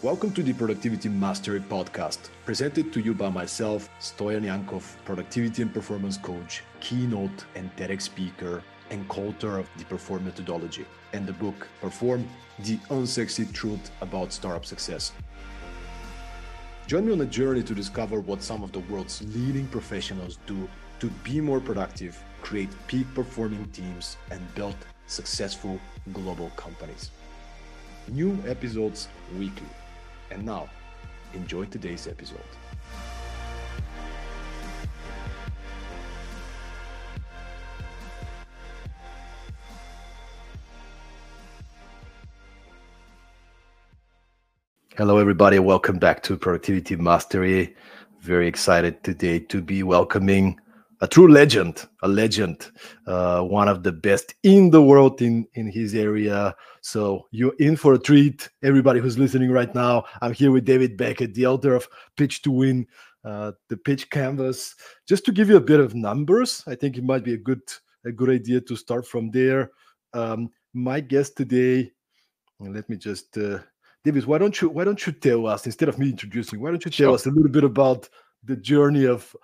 Welcome to the Productivity Mastery Podcast, presented to you by myself, Stoyan Yankov, productivity and performance coach, keynote and TEDx speaker, and co-author of the Perform methodology and the book Perform: The Unsexy Truth About Startup Success. Join me on a journey to discover what some of the world's leading professionals do to be more productive, create peak performing teams, and build successful global companies. New episodes weekly. And now, enjoy today's episode. Hello, everybody. Welcome back to Productivity Mastery. Very excited today to be welcoming a true legend, one of the best in the world in his area. So you're in for a treat. Everybody who's listening right now, I'm here with David Beckett, the author of Pitch to Win, the Pitch Canvas. Just to give you a bit of numbers, I think it might be a good idea to start from there. My guest today, let me just, David, why don't you tell us, instead of me introducing, why don't you tell us a little bit about the journey of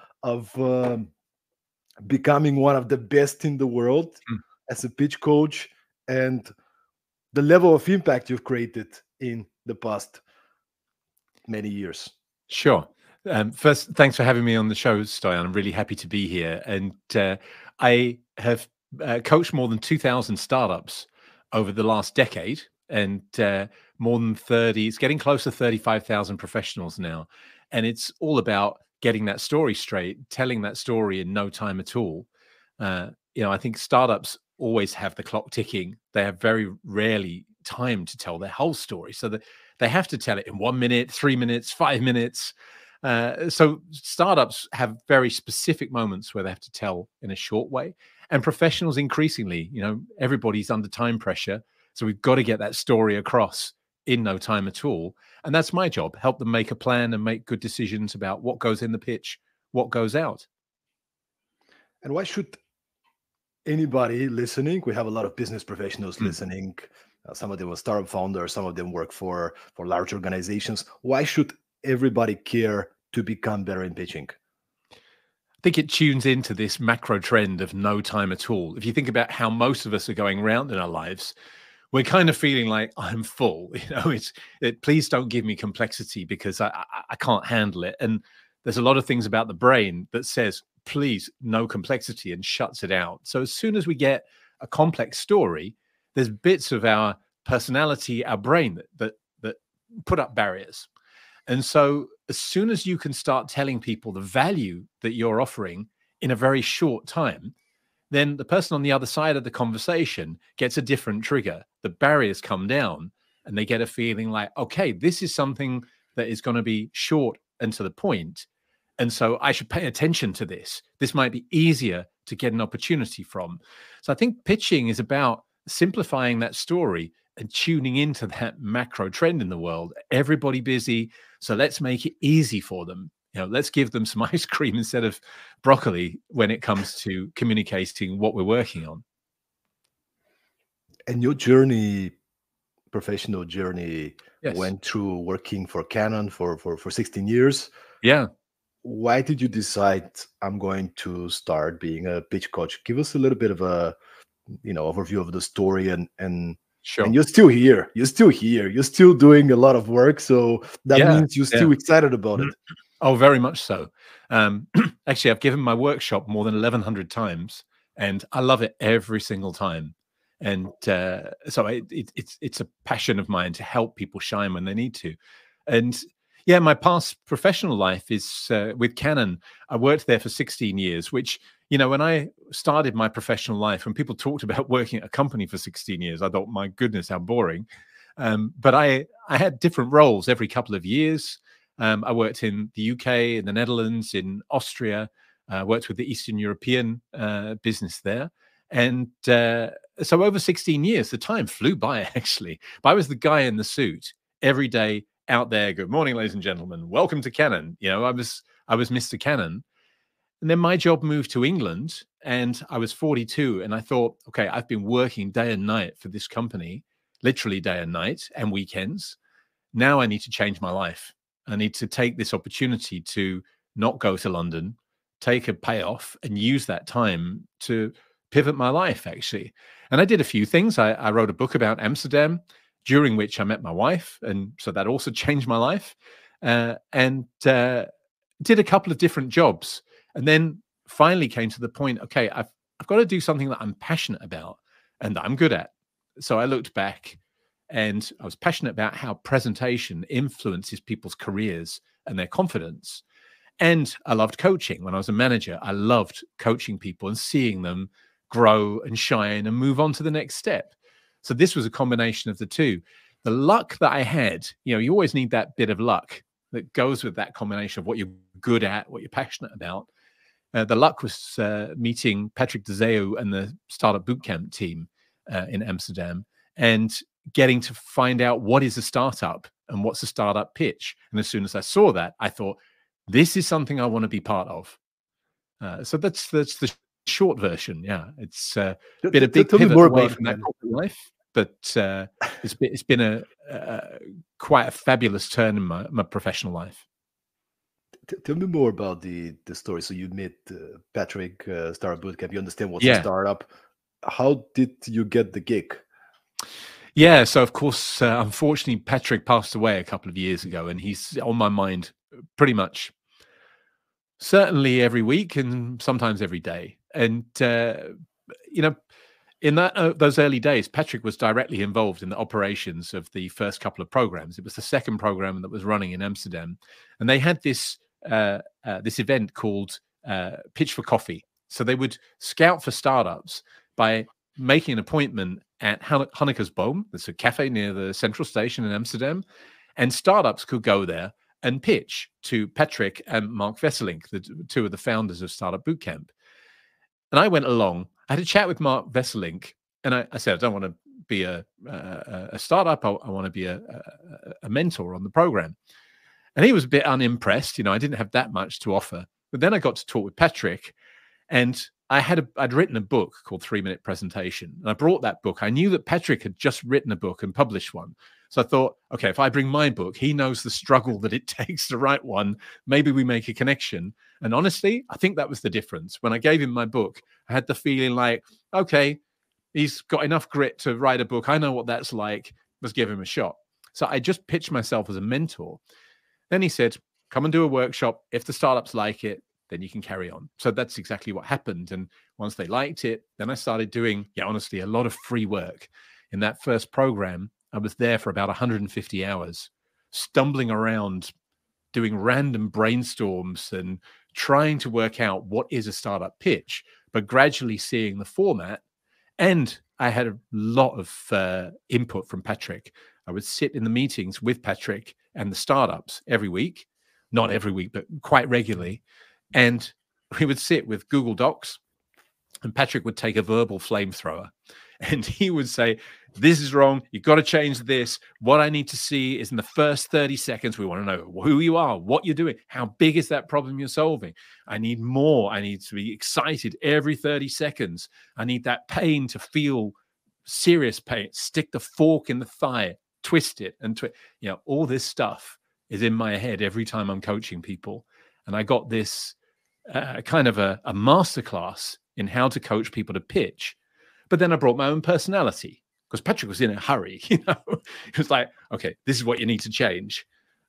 becoming one of the best in the world as a pitch coach and the level of impact you've created in the past many years. Sure. First, thanks for having me on the show, Stoyan. I'm really happy to be here. And I have coached more than 2,000 startups over the last decade, and more than 30, it's getting close to 35,000 professionals now. And it's all about getting that story straight, telling that story in no time at all. I think startups always have the clock ticking. They have very rarely time to tell their whole story. So that they have to tell it in 1 minute, 3 minutes, 5 minutes. So startups have very specific moments where they have to tell in a short way. And professionals increasingly, everybody's under time pressure. So we've got to get that story across in no time at all. And that's my job, help them make a plan and make good decisions about what goes in the pitch, what goes out. And why should anybody listening, we have a lot of business professionals listening, some of them are startup founders, some of them work for large organizations. Why should everybody care to become better in pitching? I think it tunes into this macro trend of no time at all. If you think about how most of us are going around in our lives, we're kind of feeling like I'm full, please don't give me complexity because I can't handle it. And there's a lot of things about the brain that says, please, no complexity, and shuts it out. So as soon as we get a complex story, there's bits of our personality, our brain that put up barriers. And so as soon as you can start telling people the value that you're offering in a very short time, then the person on the other side of the conversation gets a different trigger. The barriers come down and they get a feeling like, okay, this is something that is going to be short and to the point. And so I should pay attention to this. This might be easier to get an opportunity from. So I think pitching is about simplifying that story and tuning into that macro trend in the world. Everybody busy, so let's make it easy for them. Let's give them some ice cream instead of broccoli when it comes to communicating what we're working on. And your journey, professional journey, yes, went through working for Canon for 16 years. Yeah. Why did you decide I'm going to start being a pitch coach? Give us a little bit of a, overview of the story and Sure. And you're still here. You're still doing a lot of work. So that means you're still excited about it. Oh, very much so. Actually, I've given my workshop more than 1,100 times, and I love it every single time. And so it's a passion of mine to help people shine when they need to. And yeah, my past professional life is with Canon. I worked there for 16 years, which, when I started my professional life, when people talked about working at a company for 16 years, I thought, my goodness, how boring. But I had different roles every couple of years. I worked in the UK, in the Netherlands, in Austria, worked with the Eastern European business there. And so over 16 years, the time flew by, actually. But I was the guy in the suit every day out there. Good morning, ladies and gentlemen. Welcome to Canon. I was Mr. Canon. And then my job moved to England, and I was 42. And I thought, okay, I've been working day and night for this company, literally day and night and weekends. now I need to change my life. I need to take this opportunity to not go to London, take a payoff, and use that time to pivot my life, actually. And I did a few things. I wrote a book about Amsterdam, during which I met my wife. And so that also changed my life. And did a couple of different jobs. And then finally came to the point, okay, I've got to do something that I'm passionate about and that I'm good at. So I looked back and I was passionate about how presentation influences people's careers and their confidence. And I loved coaching. When I was a manager, I loved coaching people and seeing them grow and shine and move on to the next step. So this was a combination of the two. The luck that I had, you always need that bit of luck that goes with that combination of what you're good at, what you're passionate about. The luck was meeting Patrick de Zeeuw and the Startup Bootcamp team in Amsterdam and getting to find out what is a startup and what's a startup pitch. And as soon as I saw that, I thought, this is something I want to be part of. So that's the short version. Yeah, it's been a big pivot away from that corporate life, but it's been quite a fabulous turn in my professional life. Tell me more about the story. So you met Patrick, Startup Bootcamp. You understand what's a startup. How did you get the gig? Yeah, so of course, unfortunately, Patrick passed away a couple of years ago, and he's on my mind pretty much certainly every week and sometimes every day. And in those early days, Patrick was directly involved in the operations of the first couple of programs. It was the second program that was running in Amsterdam, and they had this event called Pitch for Coffee. So they would scout for startups by making an appointment at Hanneke's Boom. There's a cafe near the central station in Amsterdam, and startups could go there and pitch to Patrick and Mark Vesselink, the two of the founders of Startup Bootcamp. And I went along. I had a chat with Mark Vesselink, and I said, I don't want to be a startup. I want to be a mentor on the program. And he was a bit unimpressed. I didn't have that much to offer. But then I got to talk with Patrick, and I'd written a book called 3 Minute Presentation. And I brought that book. I knew that Patrick had just written a book and published one. So I thought, okay, if I bring my book, he knows the struggle that it takes to write one. Maybe we make a connection. And honestly, I think that was the difference. When I gave him my book, I had the feeling like, okay, he's got enough grit to write a book. I know what that's like. Let's give him a shot. So I just pitched myself as a mentor. Then he said, come and do a workshop. If the startups like it, then you can carry on. So that's exactly what happened. And once they liked it, then I started doing, honestly, a lot of free work. In that first program, I was there for about 150 hours, stumbling around, doing random brainstorms and trying to work out what is a startup pitch, but gradually seeing the format. And I had a lot of input from Patrick. I would sit in the meetings with Patrick and the startups every week, not every week, but quite regularly. And we would sit with Google Docs, and Patrick would take a verbal flamethrower and he would say, this is wrong. You've got to change this. What I need to see is in the first 30 seconds, we want to know who you are, what you're doing, how big is that problem you're solving. I need more. I need to be excited every 30 seconds. I need that pain to feel serious pain. Stick the fork in the thigh, twist it, and all this stuff is in my head every time I'm coaching people. And I got this kind of a masterclass in how to coach people to pitch. But then I brought my own personality because Patrick was in a hurry. He was like, okay, this is what you need to change.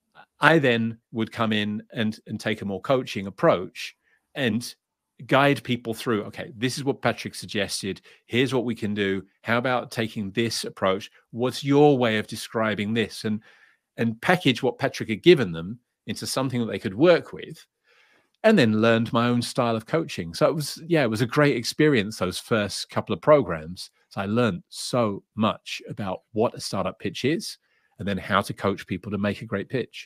I then would come in and take a more coaching approach and guide people through, okay, this is what Patrick suggested. Here's what we can do. How about taking this approach? What's your way of describing this? And package what Patrick had given them into something that they could work with, and then learned my own style of coaching. So it was a great experience, those first couple of programs. So I learned so much about what a startup pitch is and then how to coach people to make a great pitch.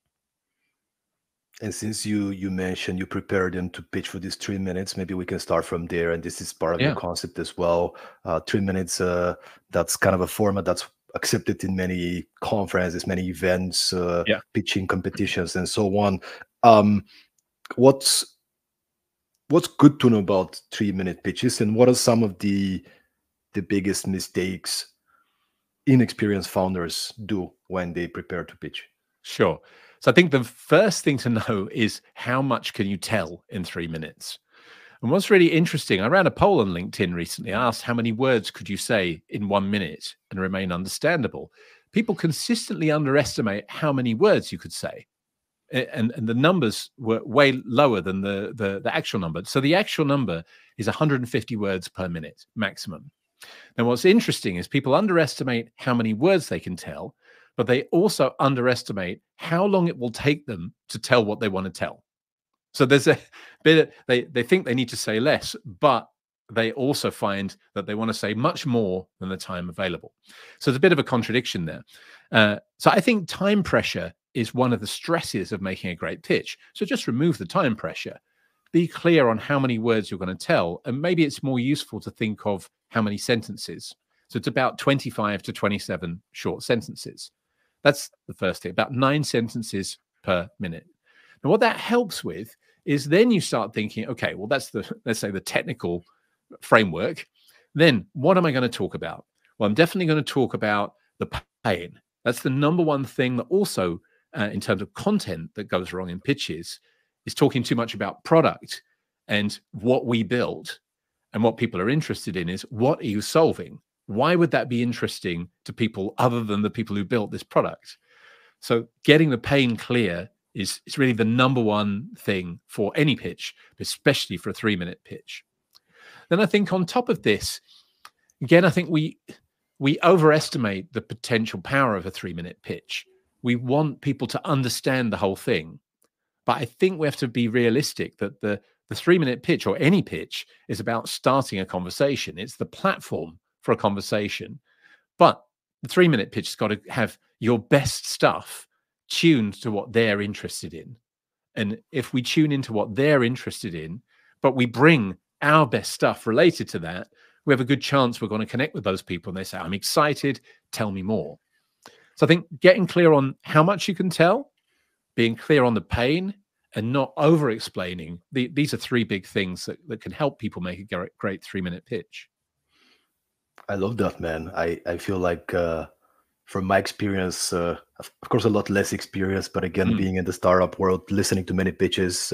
And since you mentioned you prepared them to pitch for these 3 minutes, maybe we can start from there. And this is part of the concept as well. 3 minutes, that's kind of a format that's accepted in many conferences, many events, pitching competitions, and so on. What's good to know about 3 minute pitches, and what are some of the biggest mistakes inexperienced founders do when they prepare to pitch? Sure. So I think the first thing to know is how much can you tell in 3 minutes? And what's really interesting, I ran a poll on LinkedIn recently. I asked how many words could you say in 1 minute and remain understandable? People consistently underestimate how many words you could say. And the numbers were way lower than the actual number. So the actual number is 150 words per minute maximum. Now, what's interesting is people underestimate how many words they can tell, but they also underestimate how long it will take them to tell what they want to tell. So there's a bit, they think they need to say less, but they also find that they want to say much more than the time available. So there's a bit of a contradiction there. So I think time pressure is one of the stresses of making a great pitch. So just remove the time pressure. Be clear on how many words you're going to tell. And maybe it's more useful to think of how many sentences. So it's about 25 to 27 short sentences. That's the first thing, about 9 sentences per minute. Now, what that helps with is then you start thinking, okay, well, that's let's say the technical framework. Then what am I going to talk about? Well, I'm definitely going to talk about the pain. That's the number one thing that also, in terms of content that goes wrong in pitches, is talking too much about product and what we built. And what people are interested in is, what are you solving? Why would that be interesting to people other than the people who built this product? So getting the pain clear is really the number one thing for any pitch, especially for a 3-minute pitch. Then I think on top of this, again, I think we overestimate the potential power of a 3-minute pitch. We want people to understand the whole thing. But I think we have to be realistic that the 3-minute pitch, or any pitch, is about starting a conversation. It's the platform for a conversation. But the 3-minute pitch has got to have your best stuff tuned to what they're interested in. And if we tune into what they're interested in, but we bring our best stuff related to that, we have a good chance we're going to connect with those people. And they say, I'm excited, tell me more. So I think getting clear on how much you can tell, being clear on the pain, and not over-explaining. These are 3 big things that can help people make a great 3-minute pitch. I love that, man. I feel like, from my experience, of course, a lot less experience, but again, being in the startup world, listening to many pitches,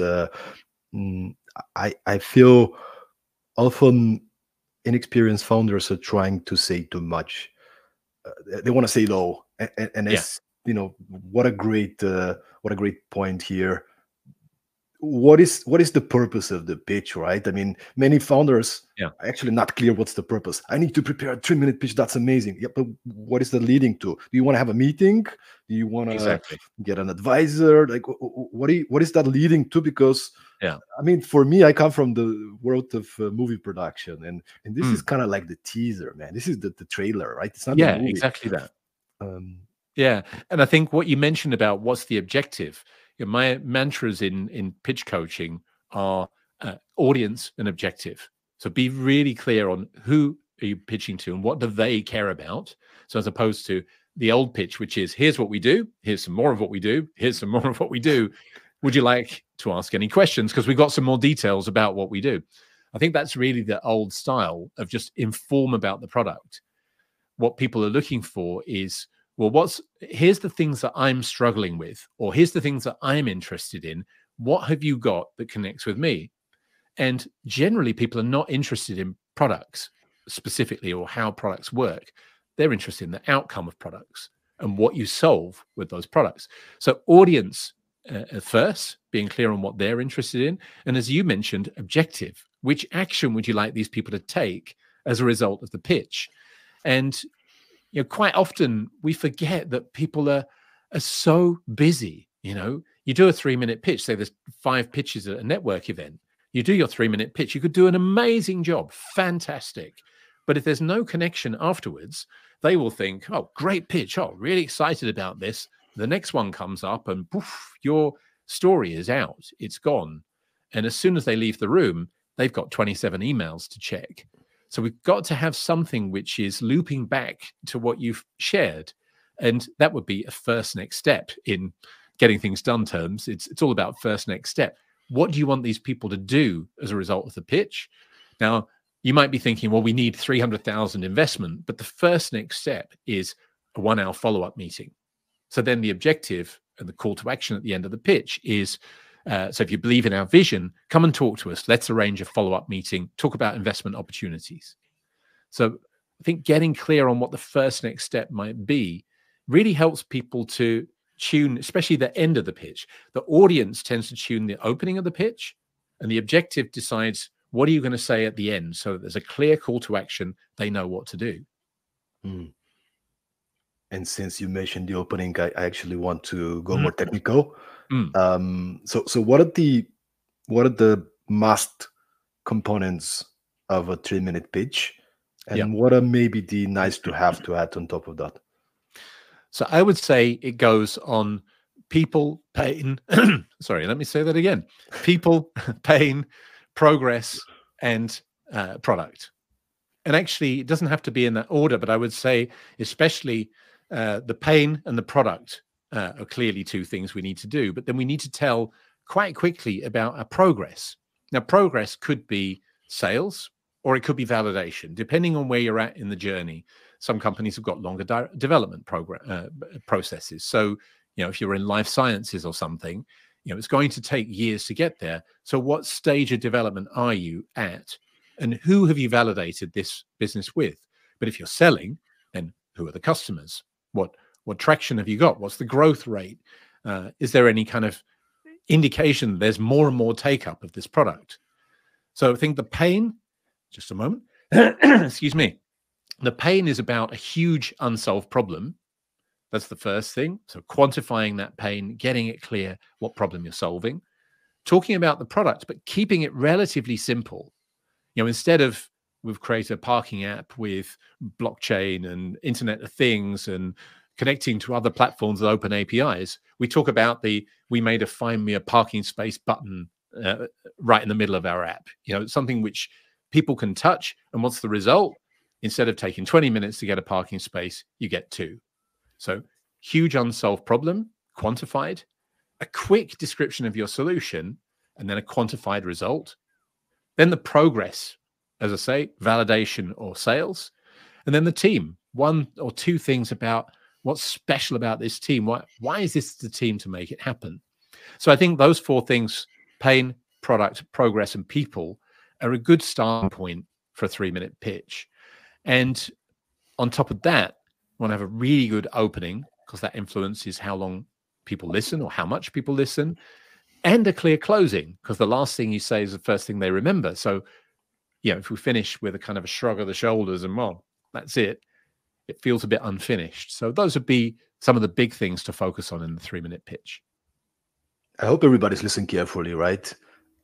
I feel often inexperienced founders are trying to say too much. They want to say low, and it's, what a great point here. What is the purpose of the pitch, right? I mean, many founders are actually not clear what's the purpose. I need to prepare a 3-minute pitch. That's amazing. Yeah, but what is that leading to? Do you want to have a meeting? Do you want to get an advisor? Like, what is that leading to? Because I mean, for me, I come from the world of movie production, and this is kind of like the teaser, man. This is the trailer, right? It's not the movie. Exactly that. And I think what you mentioned about what's the objective. My mantras in pitch coaching are audience and objective. So be really clear on who are you pitching to and what do they care about. So as opposed to the old pitch, which is, here's what we do, here's some more of what we do, here's some more of what we do. Would you like to ask any questions? Because we've got some more details about what we do. I think that's really the old style of just inform about the product. What people are looking for is, well, here's the things that I'm struggling with, or here's the things that I'm interested in. What have you got that connects with me? And generally, people are not interested in products specifically or how products work. They're interested in the outcome of products and what you solve with those products. So audience first, being clear on what they're interested in. And as you mentioned, objective. Which action would you like these people to take as a result of the pitch? And quite often we forget that people are so busy. You do a 3-minute pitch, say there's 5 pitches at a network event. You do your 3-minute pitch, you could do an amazing job, fantastic. But if there's no connection afterwards, they will think, oh, great pitch, oh, really excited about this. The next one comes up and poof, your story is out, it's gone. And as soon as they leave the room, they've got 27 emails to check. So we've got to have something which is looping back to what you've shared. And that would be a first next step in getting things done terms. It's all about first next step. What do you want these people to do as a result of the pitch? Now, you might be thinking, well, we need 300,000 investment, but the first next step is a 1-hour follow-up meeting. So then the objective and the call to action at the end of the pitch is, so if you believe in our vision, come and talk to us. Let's arrange a follow-up meeting, talk about investment opportunities. So I think getting clear on what the first next step might be really helps people to tune, especially the end of the pitch. The audience tends to tune the opening of the pitch, and the objective decides, what are you going to say at the end, so that there's a clear call to action. They know what to do. Mm. And since you mentioned the opening, I actually want to go more technical. So what are the must components of a 3-minute pitch, and what are maybe the nice to have to add on top of that? So I would say it goes on people, pain. Sorry, let me say that again. People, pain, progress, and product. And actually, it doesn't have to be in that order, but I would say especially the pain and the product are clearly two things we need to do. But then we need to tell quite quickly about our progress. Now, progress could be sales, or it could be validation, depending on where you're at in the journey. Some companies have got longer development processes. So, if you're in life sciences or something, it's going to take years to get there. So what stage of development are you at? And who have you validated this business with? But if you're selling, then who are the customers? What traction have you got? What's the growth rate? Is there any kind of indication there's more and more take up of this product? So I think the pain, just a moment, excuse me. The pain is about a huge unsolved problem. That's the first thing. So quantifying that pain, getting it clear what problem you're solving, talking about the product, but keeping it relatively simple. Instead of we've created a parking app with blockchain and Internet of Things and connecting to other platforms with open APIs, we talk about we made a find me a parking space button right in the middle of our app. Something which people can touch. And what's the result? Instead of taking 20 minutes to get a parking space, you get 2. So huge unsolved problem, quantified, a quick description of your solution, and then a quantified result. Then the progress, as I say, validation or sales. And then the team, 1 or 2 things about what's special about this team. Why is this the team to make it happen? So I think those 4 things, pain, product, progress, and people, are a good starting point for a 3-minute pitch. And on top of that, you want to have a really good opening, because that influences how long people listen or how much people listen, and a clear closing, because the last thing you say is the first thing they remember. So, if we finish with a kind of a shrug of the shoulders and, well, that's it, it feels a bit unfinished. So those would be some of the big things to focus on in the 3-minute pitch. I hope everybody's listening carefully, right?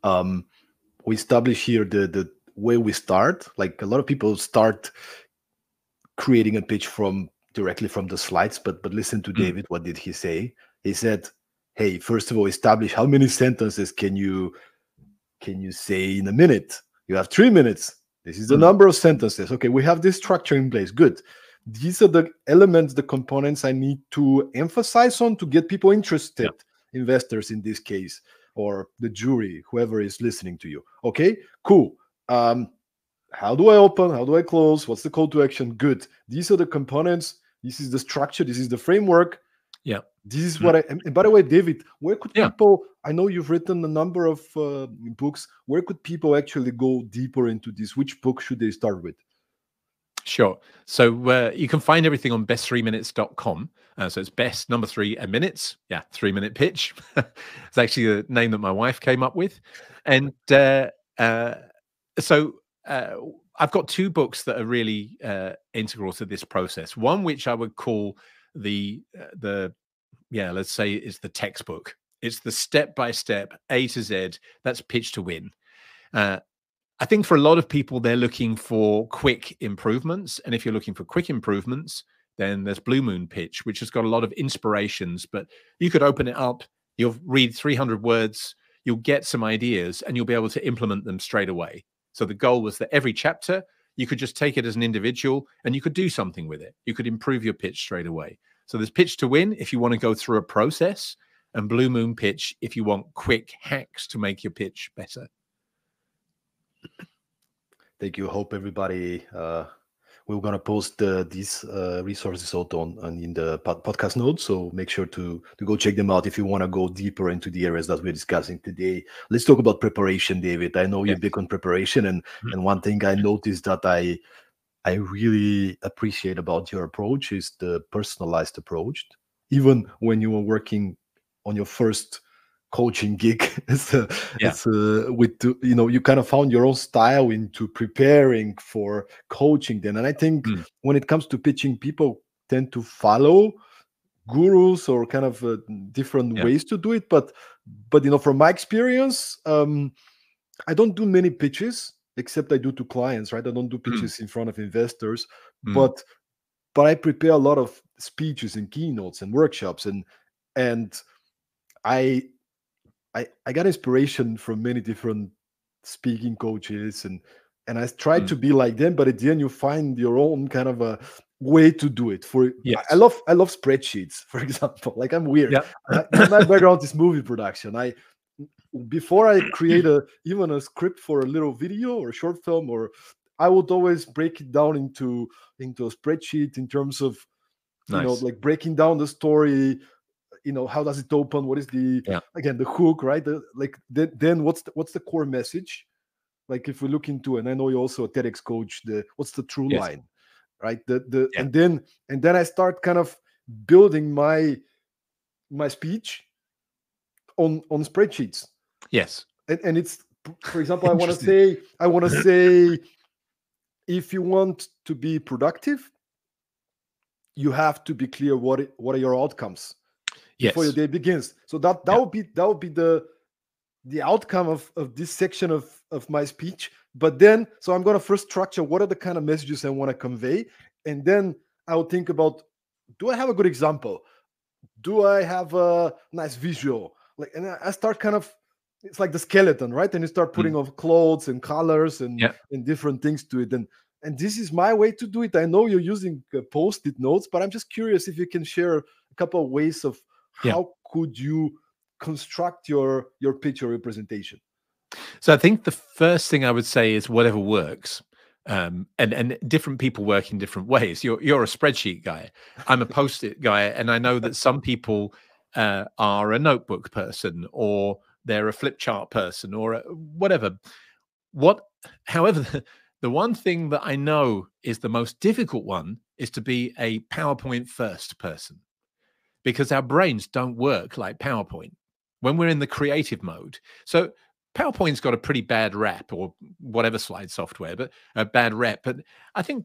We establish here the way we start. Like, a lot of people start creating a pitch directly from the slides, but listen to David. What did he say? He said, hey, first of all, establish how many sentences can you say in a minute. You have 3 minutes. This is the number of sentences. Okay, we have this structure in place. Good. These are the elements, the components I need to emphasize on to get people interested, investors in this case, or the jury, whoever is listening to you. Okay, cool. How do I open? How do I close? What's the call to action? Good. These are the components. This is the structure. This is the framework. Yeah. This is what and by the way, David, where could people, I know you've written a number of books. Where could people actually go deeper into this? Which book should they start with? Sure. So you can find everything on best3minutes.com. So it's best number 3 and minutes. Yeah, 3-minute pitch. It's actually the name that my wife came up with. And so I've got 2 books that are really integral to this process. One which I would call let's say it's the textbook. It's the step-by-step, A to Z. That's Pitch to Win. I think for a lot of people, they're looking for quick improvements. And if you're looking for quick improvements, then there's Blue Moon Pitch, which has got a lot of inspirations. But you could open it up, you'll read 300 words, you'll get some ideas, and you'll be able to implement them straight away. So the goal was that every chapter, you could just take it as an individual and you could do something with it. You could improve your pitch straight away. So there's Pitch to Win if you want to go through a process, and Blue Moon Pitch if you want quick hacks to make your pitch better. Thank you. Hope everybody. We're gonna post these resources out on in the podcast notes, so make sure to go check them out if you want to go deeper into the areas that we're discussing today. Let's talk about preparation, David. I know you're Yes. big on preparation, and one thing I noticed that I really appreciate about your approach is the personalized approach. Even when you were working on your first coaching gig, Yeah. you kind of found your own style into preparing for coaching. Then, and I think Mm. when it comes to pitching, people tend to follow gurus or kind of different Yeah. ways to do it. But from my experience, I don't do many pitches except I do to clients, right? I don't do Mm. pitches in front of investors, Mm. but I prepare a lot of speeches and keynotes and workshops, and I I got inspiration from many different speaking coaches, and I tried Mm. to be like them, but at the end you find your own kind of a way to do it. Yes. I love spreadsheets, for example. Like I'm weird. Yeah. My background is movie production. I Before I create even a script for a little video or a short film, or I would always break it down into a spreadsheet in terms of Nice. like breaking down the story. How does it open? What is Yeah. the hook, right? Then what's the core message? Like if we look into, and I know you're also a TEDx coach, what's the true Yes. line, right? The Yeah. and then I start kind of building my speech on spreadsheets. Yes. And it's, for example, Interesting. I want to say, if you want to be productive, you have to be clear what are your outcomes before your Yes. day begins. So that Yeah. would be the outcome of this section of my speech. But then, so I'm going to first structure what are the kind of messages I want to convey, and then I'll think about, do I have a good example? Do I have a nice visual? And I start kind of, it's like the skeleton, right? And you start putting Mm. of clothes and colors Yeah. and different things to it. And this is my way to do it. I know you're using post-it notes, but I'm just curious if you can share a couple of ways of Yeah. how could you construct your pitch or representation. So I think the first thing I would say is whatever works. And different people work in different ways. You're a spreadsheet guy. I'm a post-it guy, and I know that some people are a notebook person, or they're a flip chart person, or whatever. However, the one thing that I know is the most difficult one is to be a PowerPoint first person, because our brains don't work like PowerPoint when we're in the creative mode. So PowerPoint's got a pretty bad rap, or whatever slide software, but a bad rep. But I think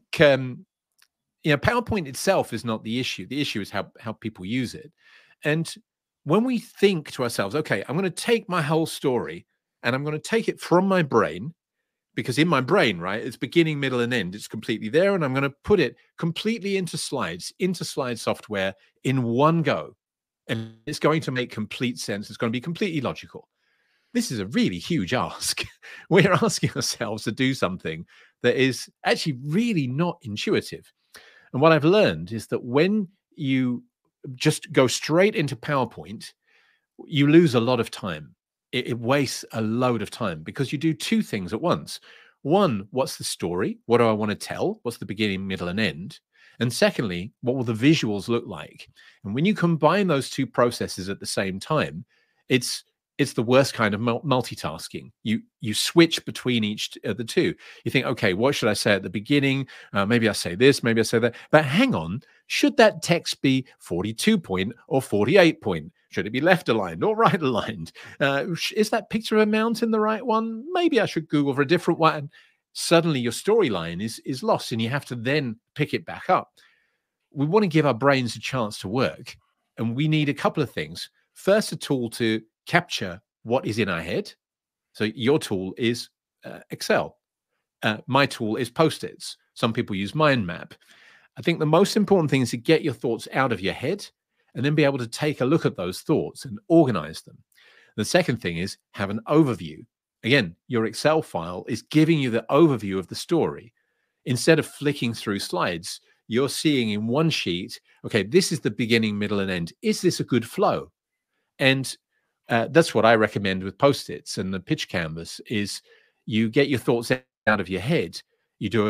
PowerPoint itself is not the issue. The issue is how people use it. And when we think to ourselves, okay, I'm going to take my whole story and I'm going to take it from my brain, because in my brain, right, it's beginning, middle, and end. It's completely there, and I'm going to put it completely into slide software in one go, and it's going to make complete sense. It's going to be completely logical. This is a really huge ask. We're asking ourselves to do something that is actually really not intuitive. And what I've learned is that when you just go straight into PowerPoint, you lose a lot of time. It wastes a load of time because you do two things at once. One, what's the story? What do I want to tell? What's the beginning, middle, and end? And secondly, what will the visuals look like? And when you combine those two processes at the same time, it's the worst kind of multitasking. You switch between each of the two. You think, okay, what should I say at the beginning? Maybe I say this, maybe I say that. But hang on, should that text be 42 point or 48 point? Should it be left aligned or right aligned? Is that picture of a mountain the right one? Maybe I should Google for a different one. Suddenly your storyline is lost, and you have to then pick it back up. We want to give our brains a chance to work, and we need a couple of things. First, a tool to capture what is in our head. So your tool is Excel. My tool is Post-its. Some people use mind map. I think the most important thing is to get your thoughts out of your head and then be able to take a look at those thoughts and organize them. The second thing is have an overview. Again, your Excel file is giving you the overview of the story. Instead of flicking through slides, you're seeing in one sheet, okay, this is the beginning, middle, and end. Is this a good flow? And that's what I recommend with Post-its and the pitch canvas is you get your thoughts out of your head, you do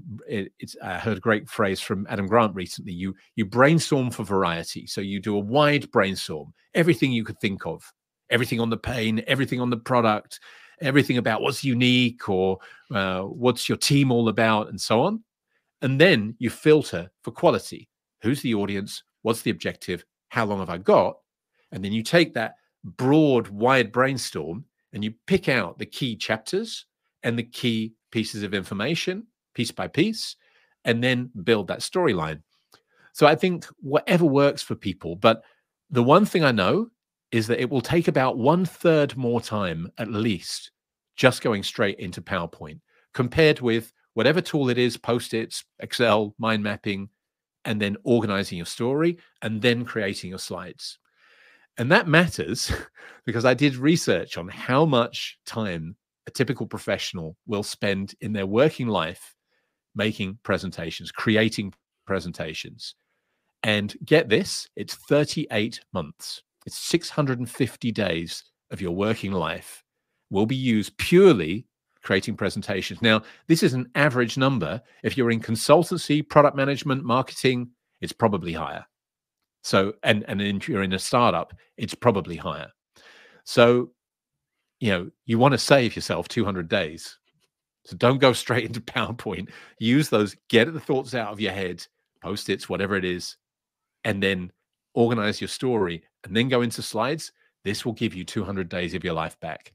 I heard a great phrase from Adam Grant recently. You brainstorm for variety. So you do a wide brainstorm, everything you could think of, everything on the pain, everything on the product, everything about what's unique or what's your team all about, and so on. And then you filter for quality. Who's the audience? What's the objective? How long have I got? And then you take that broad, wide brainstorm and you pick out the key chapters and the key pieces of information, piece by piece, and then build that storyline. So I think whatever works for people. But the one thing I know is that it will take about 1/3 more time, at least, just going straight into PowerPoint compared with whatever tool it is, Post-its, Excel, mind mapping, and then organizing your story and then creating your slides. And that matters because I did research on how much time a typical professional will spend in their working life making presentations, creating presentations. And get this, it's 38 months. It's 650 days of your working life will be used purely creating presentations. Now, this is an average number. If you're in consultancy, product management, marketing, it's probably higher. So, and if you're in a startup, it's probably higher. So, you want to save yourself 200 days. So don't go straight into PowerPoint. Use those, get the thoughts out of your head, Post-its, whatever it is, and then organize your story and then go into slides. This will give you 200 days of your life back.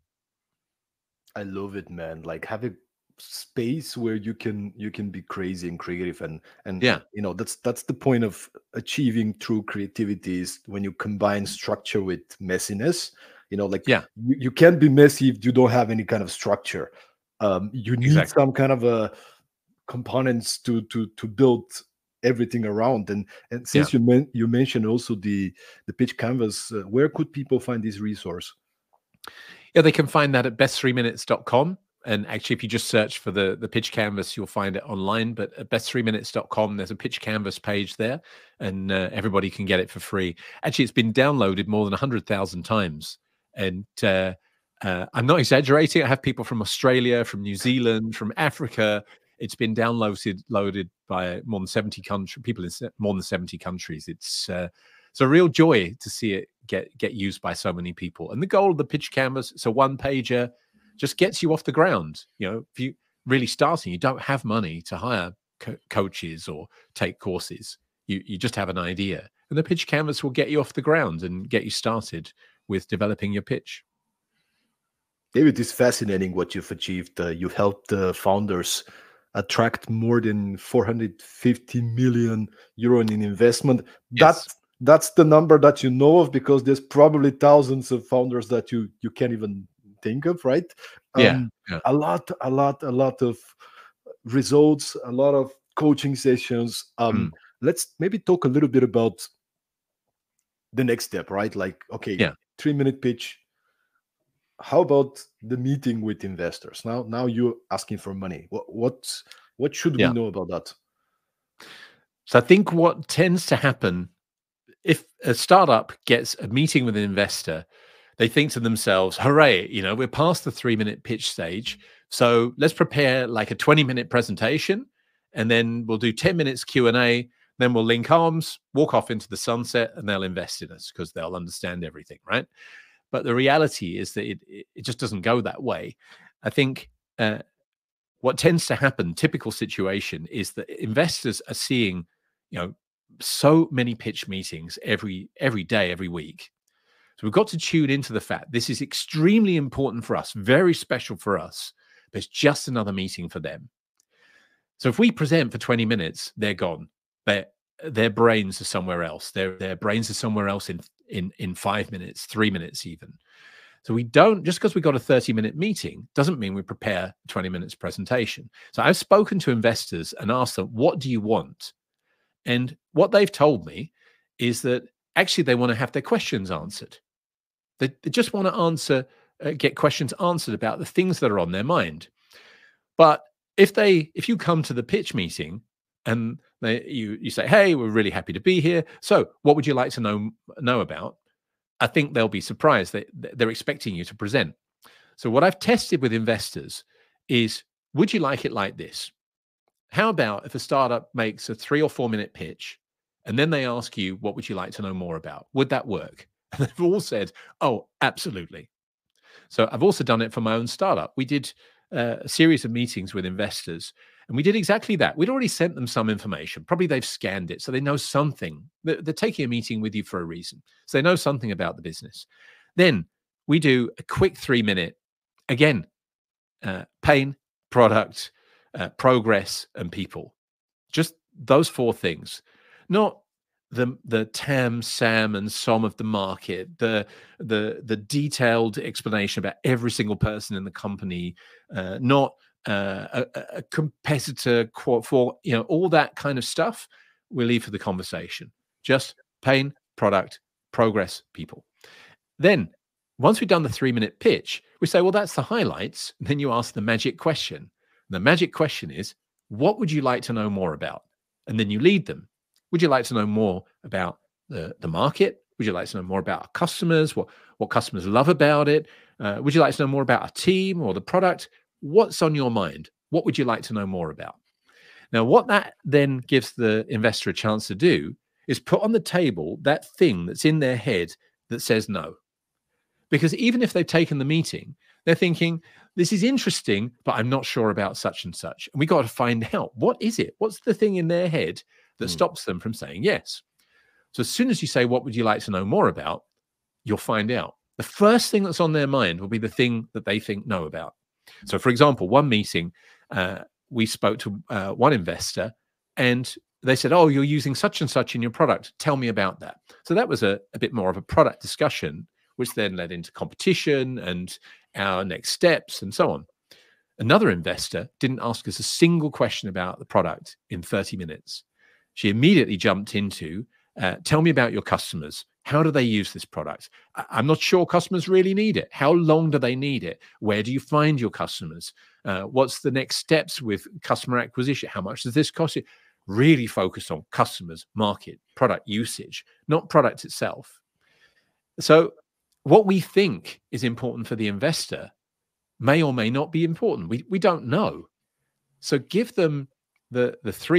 I love it, man. Like have a space where you can be crazy and creative and Yeah. That's the point of achieving true creativity is when you combine structure with messiness. You can't be messy if you don't have any kind of structure. You need some kind of components to build everything around. And since you mentioned also the pitch canvas, where could people find this resource? Yeah, they can find that at best3minutes.com. And actually, if you just search for the pitch canvas, you'll find it online. But at best3minutes.com, there's a pitch canvas page there, and everybody can get it for free. Actually, it's been downloaded more than 100,000 times. And I'm not exaggerating. I have people from Australia, from New Zealand, from Africa. It's been loaded by more than 70 people in more than 70 countries. It's a real joy to see it get used by so many people. And the goal of the pitch canvas, it's a one-pager, just gets you off the ground. If you really starting, you don't have money to hire coaches or take courses. You just have an idea, and the pitch canvas will get you off the ground and get you started with developing your pitch. David, it's fascinating what you've achieved. You've helped founders attract more than 450 million euro in investment. Yes. That's the number that you know of, because there's probably thousands of founders that you can't even think of, right? Yeah. A lot of results, a lot of coaching sessions. Let's maybe talk a little bit about the next step, right? Like, okay, 3-minute pitch. How about the meeting with investors? Now you're asking for money. What should we know about that? So I think what tends to happen, if a startup gets a meeting with an investor, they think to themselves, hooray, we're past the 3-minute pitch stage. So let's prepare like a 20-minute presentation, and then we'll do 10 minutes Q&A. Then we'll link arms, walk off into the sunset, and they'll invest in us because they'll understand everything, right? But the reality is that it just doesn't go that way. I think what tends to happen, typical situation, is that investors are seeing, so many pitch meetings every day, every week. So we've got to tune into the fact this is extremely important for us, very special for us, but it's just another meeting for them. So if we present for 20 minutes, they're gone. Their brains are somewhere else. Their brains are somewhere else in 5 minutes, 3 minutes even. So we don't, just because we got a 30-minute meeting doesn't mean we prepare 20 minutes presentation. So I've spoken to investors and asked them, what do you want? And what they've told me is that actually they want to have their questions answered. They just want to get questions answered about the things that are on their mind. But if you come to the pitch meeting and you say, hey, we're really happy to be here, so what would you like to know about? I think they'll be surprised that they're expecting you to present. So what I've tested with investors is would you like it like this? How about if a startup makes a 3 or 4 minute pitch and then they ask you, what would you like to know more about? Would that work? And they've all said, oh, absolutely. So I've also done it for my own startup. We did a series of meetings with investors, and we did exactly that. We'd already sent them some information. Probably they've scanned it, so they know something. They're taking a meeting with you for a reason, so they know something about the business. Then we do a quick 3-minute, again, pain, product, progress, and people. Just those 4 things. Not the TAM, SAM, and SOM of the market, the detailed explanation about every single person in the company, not a competitor for all that kind of stuff. We leave for the conversation. Just pain, product, progress, people. Then once we've done the 3-minute pitch, we say, well, that's the highlights. And then you ask the magic question. The magic question is, what would you like to know more about? And then you lead them. Would you like to know more about the market? Would you like to know more about our customers? What customers love about it? Would you like to know more about our team or the product? What's on your mind? What would you like to know more about? Now, what that then gives the investor a chance to do is put on the table that thing that's in their head that says no. Because even if they've taken the meeting, they're thinking, this is interesting, but I'm not sure about such and such. And we got to find out, what is it? What's the thing in their head that stops them from saying yes? So as soon as you say, what would you like to know more about? You'll find out. The first thing that's on their mind will be the thing that they think no about. So for example, one meeting, we spoke to one investor and they said, oh, you're using such and such in your product. Tell me about that. So that was a bit more of a product discussion, which then led into competition and our next steps and so on. Another investor didn't ask us a single question about the product in 30 minutes. She immediately jumped into, tell me about your customers. How do they use this product? I'm not sure customers really need it. How long do they need it? Where do you find your customers? What's the next steps with customer acquisition? How much does this cost you? Really focused on customers, market, product usage, not product itself. So what we think is important for the investor may or may not be important. We don't know. So give them the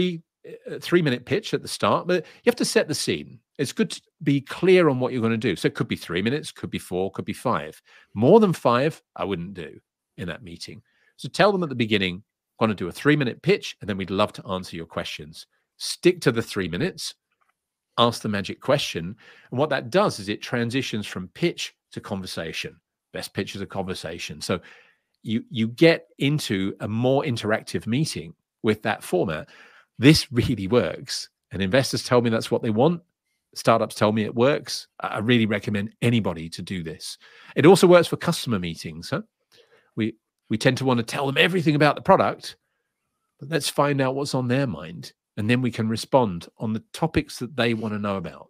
3-minute pitch at the start, but you have to set the scene. It's good to be clear on what you're going to do. So it could be 3 minutes, could be 4, could be 5. More than 5, I wouldn't do in that meeting. So tell them at the beginning, I'm going to do a 3-minute pitch, and then we'd love to answer your questions. Stick to the 3 minutes, ask the magic question. And what that does is it transitions from pitch to conversation. Best pitch is a conversation. So you get into a more interactive meeting with that format. This really works. And investors tell me that's what they want. Startups tell me it works. I really recommend anybody to do this. It also works for customer meetings. Huh? We tend to want to tell them everything about the product, but let's find out what's on their mind. And then we can respond on the topics that they want to know about.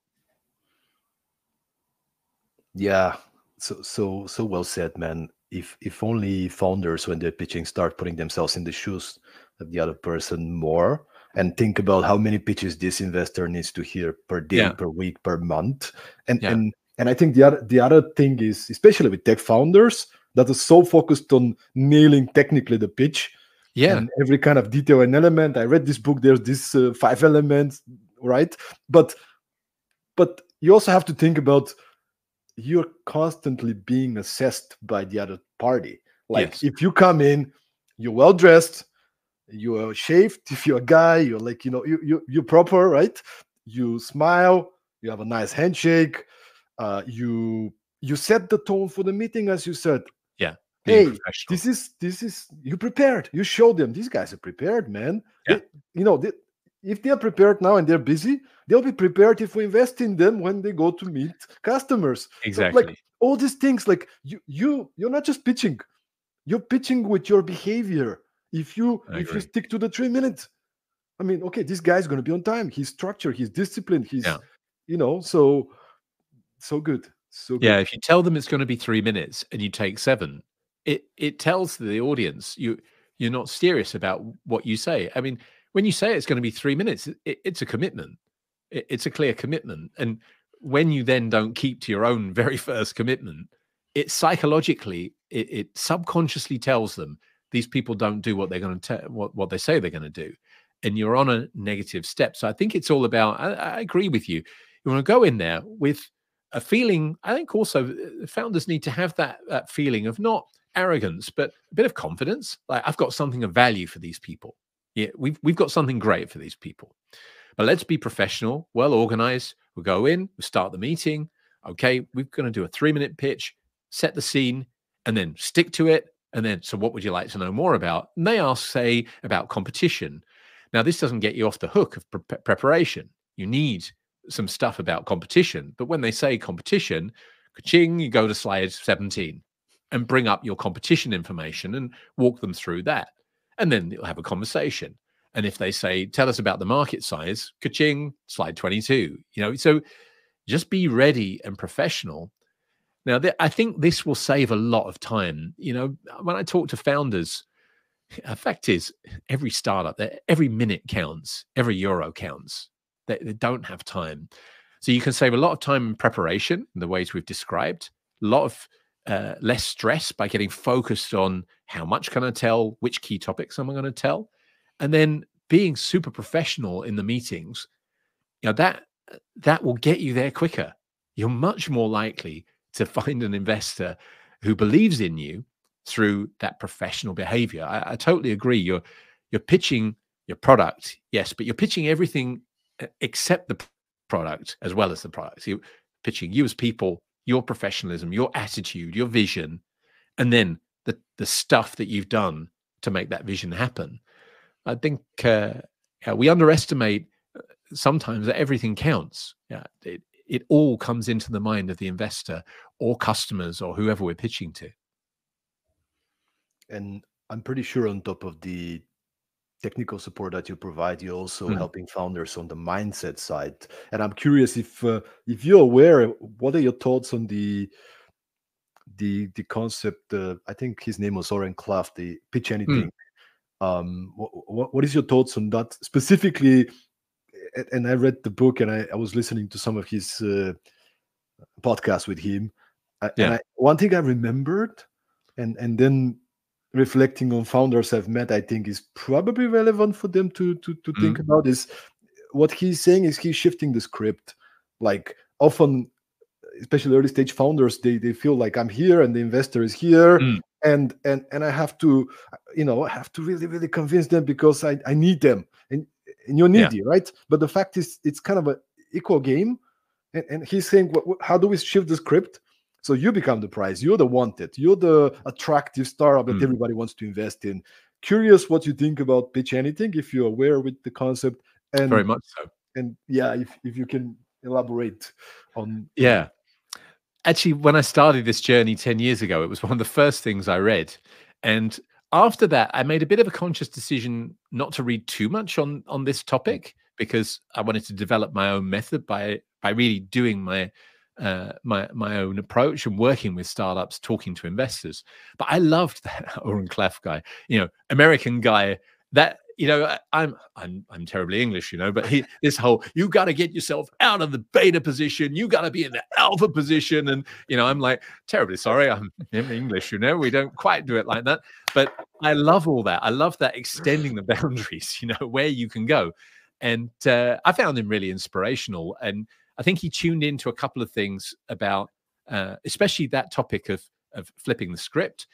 Yeah, so well said, man. If only founders, when they're pitching, start putting themselves in the shoes of the other person more, and think about how many pitches this investor needs to hear per day, per week, per month. And I think the other thing is, especially with tech founders, that is so focused on nailing technically the pitch. And every kind of detail and element. I read this book, there's this 5 elements, right? But you also have to think about, you're constantly being assessed by the other party. Like if you come in, you're well dressed, you're shaved, if you're a guy, you're like, you're proper, right? You smile, you have a nice handshake, you set the tone for the meeting, as you said. Hey, this is you prepared. You show them these guys are prepared, man. If they're prepared now and they're busy, they'll be prepared if we invest in them when they go to meet customers. Exactly. So, like all these things, like you're not just pitching, you're pitching with your behavior. If you stick to the 3 minutes, I mean, okay, this guy's going to be on time. He's structured. He's disciplined. He's so good. So good. Yeah, if you tell them it's going to be 3 minutes and you take 7. It tells the audience you're not serious about what you say. I mean, when you say it's going to be 3 minutes, it's a commitment. It's a clear commitment. And when you then don't keep to your own very first commitment, it psychologically, it subconsciously tells them these people don't do what they're going to what they say they're going to do, and you're on a negative step. So I think it's all about. I agree with you. You want to go in there with a feeling. I think also founders need to have that feeling of not arrogance, but a bit of confidence. Like, I've got something of value for these people. Yeah, we've got something great for these people. But let's be professional, well organized. We'll go in, we'll start the meeting. Okay, we're going to do a 3-minute pitch, set the scene, and then stick to it. And then, so what would you like to know more about? And they ask, say, about competition. Now, this doesn't get you off the hook of preparation. You need some stuff about competition. But when they say competition, ka-ching, you go to slide 17 and bring up your competition information and walk them through that. And then you'll have a conversation. And if they say, tell us about the market size, ka-ching, slide 22. So just be ready and professional. Now, I think this will save a lot of time. When I talk to founders, the fact is, every startup, every minute counts, every euro counts. They don't have time. So you can save a lot of time in preparation, in the ways we've described, a lot of less stress by getting focused on how much can I tell, which key topics am I going to tell, and then being super professional in the meetings. That will get you there quicker. You're much more likely to find an investor who believes in you through that professional behavior. I totally agree. You're pitching your product, yes, but you're pitching everything except the product as well as the product. So you're pitching you as people, your professionalism, your attitude, your vision, and then the stuff that you've done to make that vision happen. I think we underestimate sometimes that everything counts. Yeah, it all comes into the mind of the investor or customers or whoever we're pitching to. And I'm pretty sure on top of the technical support that you provide, you're also helping founders on the mindset side. And I'm curious if you're aware, what are your thoughts on the concept? I think his name was Oren Klaff, the pitch anything. What is your thoughts on that specifically? And I read the book and I was listening to some of his podcasts with him. And one thing I remembered, and then reflecting on founders I've met, I think is probably relevant for them to think about, is what he's saying is he's shifting the script. Like, often, especially early stage founders, they feel like I'm here and the investor is here, and I have to, really, really convince them because I need them, and you're needy, right? But the fact is, it's kind of an equal game, and he's saying, how do we shift the script? So you become the prize. You're the wanted. You're the attractive startup that everybody wants to invest in. Curious what you think about Pitch Anything, if you're aware with the concept. And very much so. And if you can elaborate on. Yeah. Actually, when I started this journey 10 years ago, it was one of the first things I read. And after that, I made a bit of a conscious decision not to read too much on this topic, because I wanted to develop my own method by really doing my own approach and working with startups, talking to investors. But I loved that Oren Klaff guy, American guy. That I'm terribly English, but this whole, you got to get yourself out of the beta position, you got to be in the alpha position, and I'm like, terribly sorry, I'm English, we don't quite do it like that. But I love all that. I love that extending the boundaries, where you can go. And I found him really inspirational, and I think he tuned into a couple of things about, especially that topic of flipping the script.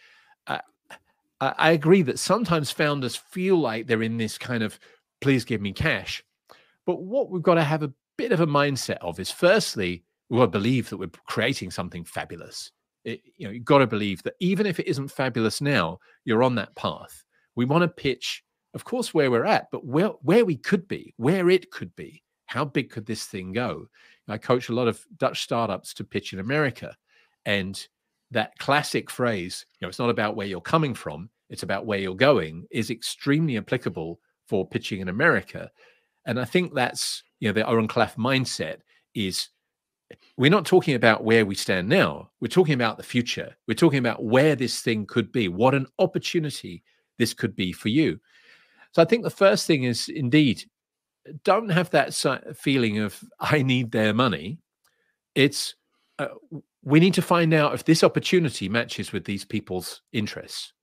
I agree that sometimes founders feel like they're in this kind of, please give me cash. But what we've got to have a bit of a mindset of is, firstly, we've got to believe that we're creating something fabulous. You've got to believe that even if it isn't fabulous now, you're on that path. We want to pitch, of course, where we're at, but where we could be, where it could be. How big could this thing go? I coach a lot of Dutch startups to pitch in America. And that classic phrase, it's not about where you're coming from, it's about where you're going, is extremely applicable for pitching in America. And I think that's, the Oren Klaff mindset is, we're not talking about where we stand now. We're talking about the future. We're talking about where this thing could be, what an opportunity this could be for you. So I think the first thing is, indeed, don't have that feeling of, I need their money. It's, we need to find out if this opportunity matches with these people's interests.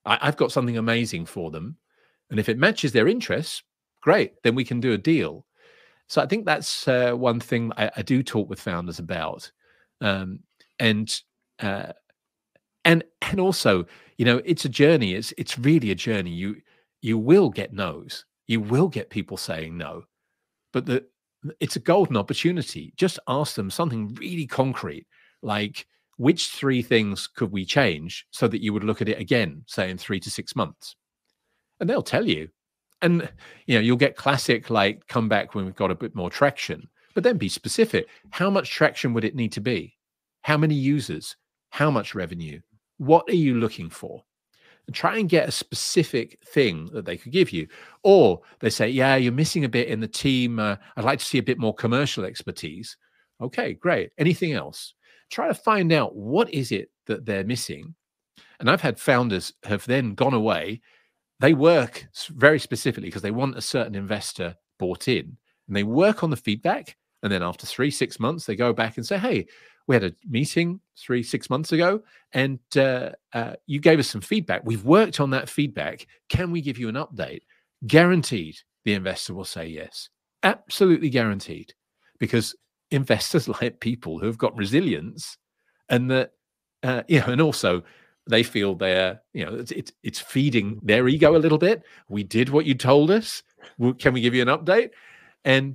I've got something amazing for them. And if it matches their interests, great, then we can do a deal. So I think that's one thing I do talk with founders about. Um, and uh, and also, it's a journey. It's really a journey. You will get no's. You will get people saying no, but it's a golden opportunity. Just ask them something really concrete, like which three things could we change so that you would look at it again, say in 3 to 6 months, and they'll tell you. And you'll get classic like come back when we've got a bit more traction, but then be specific. How much traction would it need to be? How many users? How much revenue? What are you looking for? And try and get a specific thing that they could give you. Or they say, yeah, you're missing a bit in the team. I'd like to see a bit more commercial expertise. Okay, great. Anything else? Try to find out what is it that they're missing. And I've had founders have then gone away. They work very specifically because they want a certain investor bought in, and they work on the feedback. And then after 3-6 months, they go back and say, hey, we had a meeting 3-6 months ago, and you gave us some feedback. We've worked on that feedback. Can we give you an update? Guaranteed the investor will say yes. Absolutely guaranteed. Because investors like people who have got resilience, and that, and also they feel they're, it's feeding their ego a little bit. We did what you told us. Can we give you an update? And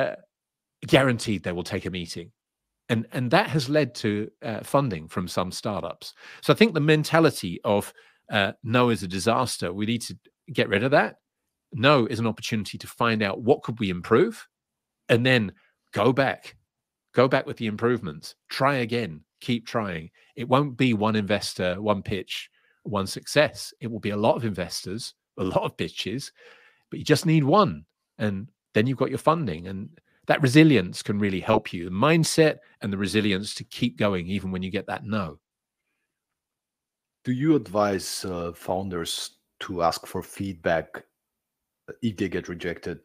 guaranteed they will take a meeting. And that has led to funding from some startups. So I think the mentality of no is a disaster, we need to get rid of that. No is an opportunity to find out what could we improve, and then go back with the improvements. Try again, keep trying. It won't be one investor, one pitch, one success. It will be a lot of investors, a lot of pitches, but you just need one. And then you've got your funding. And that resilience can really help you. The mindset and the resilience to keep going even when you get that no. Do you advise founders to ask for feedback if they get rejected?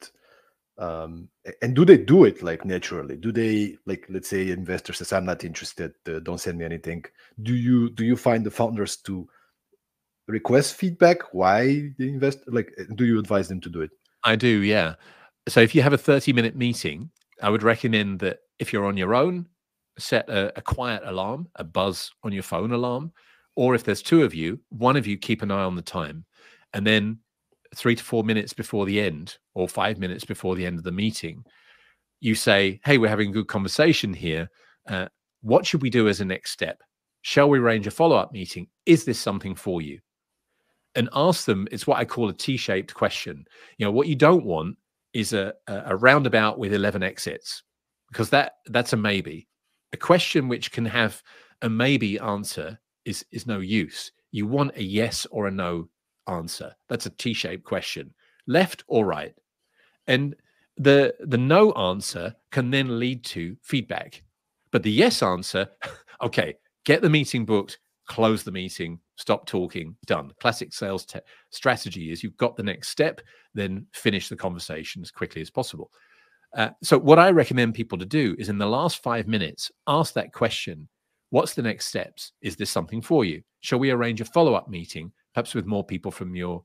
And do they do it like naturally? Do they, like, let's say investor says, I'm not interested, don't send me anything. Do you find the founders to request feedback why they invest? Like, do you advise them to do it? I do, yeah. So if you have a 30-minute meeting, I would recommend that if you're on your own, set a quiet alarm, a buzz on your phone alarm, or if there's two of you, one of you keep an eye on the time, and then 3 to 4 minutes before the end, or 5 minutes before the end of the meeting, you say, hey, we're having a good conversation here. What should we do as a next step? Shall we arrange a follow-up meeting? Is this something for you? And ask them, it's what I call a T-shaped question. What you don't want is a roundabout with 11 exits, because that's a maybe. A question which can have a maybe answer is no use. You want a yes or a no answer. That's a T-shaped question, left or right. And the no answer can then lead to feedback. But the yes answer, okay, get the meeting booked, close the meeting, stop talking, done. Classic sales strategy is you've got the next step, then finish the conversation as quickly as possible. So what I recommend people to do is in the last 5 minutes, ask that question. What's the next steps? Is this something for you? Shall we arrange a follow-up meeting, perhaps with more people from your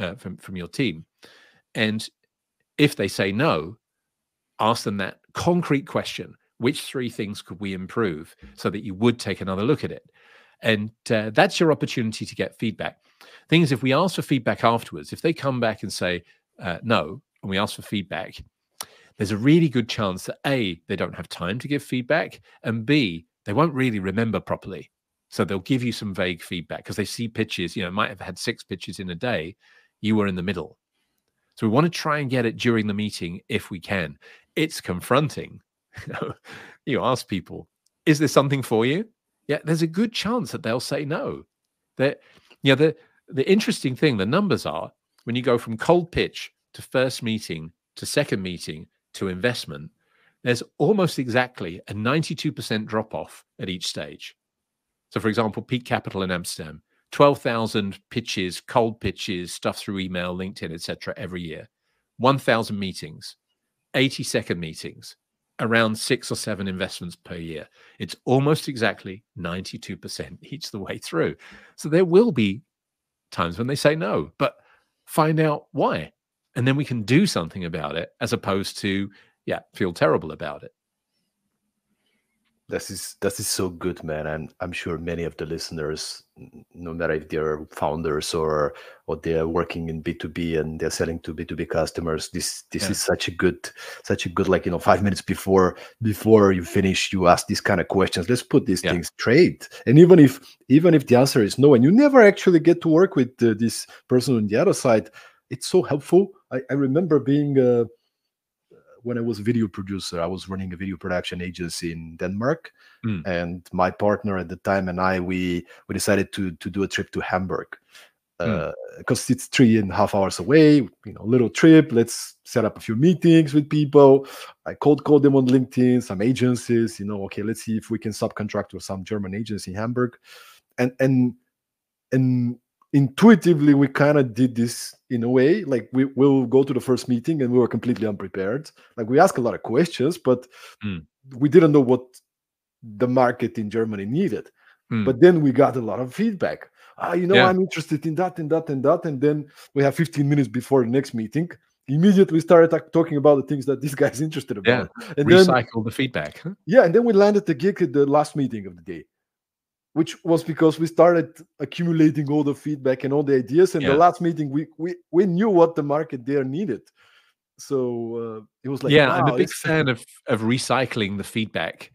team? And if they say no, ask them that concrete question. Which 3 things could we improve so that you would take another look at it? And that's your opportunity to get feedback. Thing is, if we ask for feedback afterwards, if they come back and say no, and we ask for feedback, there's a really good chance that A, they don't have time to give feedback, and B, they won't really remember properly. So they'll give you some vague feedback because they see pitches, might have had 6 pitches in a day. You were in the middle. So we want to try and get it during the meeting if we can. It's confronting. You ask people, is there something for you? Yeah, there's a good chance that they'll say no. The interesting thing, the numbers are, when you go from cold pitch to first meeting to second meeting to investment, there's almost exactly a 92% drop-off at each stage. So, for example, Peak Capital in Amsterdam, 12,000 pitches, cold pitches, stuff through email, LinkedIn, etc. every year. 1,000 meetings, 80-second meetings, around 6 or 7 investments per year. It's almost exactly 92% each the way through. So there will be times when they say no, but find out why. And then we can do something about it, as opposed to, feel terrible about it. This is so good, man. And I'm sure many of the listeners, no matter if they're founders or they're working in B2B and they're selling to B2B customers, this is such a good, like, 5 minutes before you finish, you ask these kind of questions. Let's put these things straight. And even if the answer is no, and you never actually get to work with this person on the other side, it's so helpful. I remember being when I was a video producer, I was running a video production agency in Denmark, and my partner at the time and I, we decided to do a trip to Hamburg because it's 3.5 hours away. Little trip. Let's set up a few meetings with people. I cold called them on LinkedIn, some agencies. Okay, let's see if we can subcontract with some German agency in Hamburg, and intuitively we kind of did this in a way, like we'll go to the first meeting and we were completely unprepared. Like, we asked a lot of questions, but we didn't know what the market in Germany needed. But then we got a lot of feedback. I'm interested in that and that and that. And then we have 15 minutes before the next meeting. Immediately started talking about the things that this guy's interested about. And recycle the feedback. Huh? Yeah, and then we landed the gig at the last meeting of the day, which was because we started accumulating all the feedback and all the ideas. And the last meeting, we knew what the market there needed. So it was like, wow, I'm a big fan of recycling the feedback.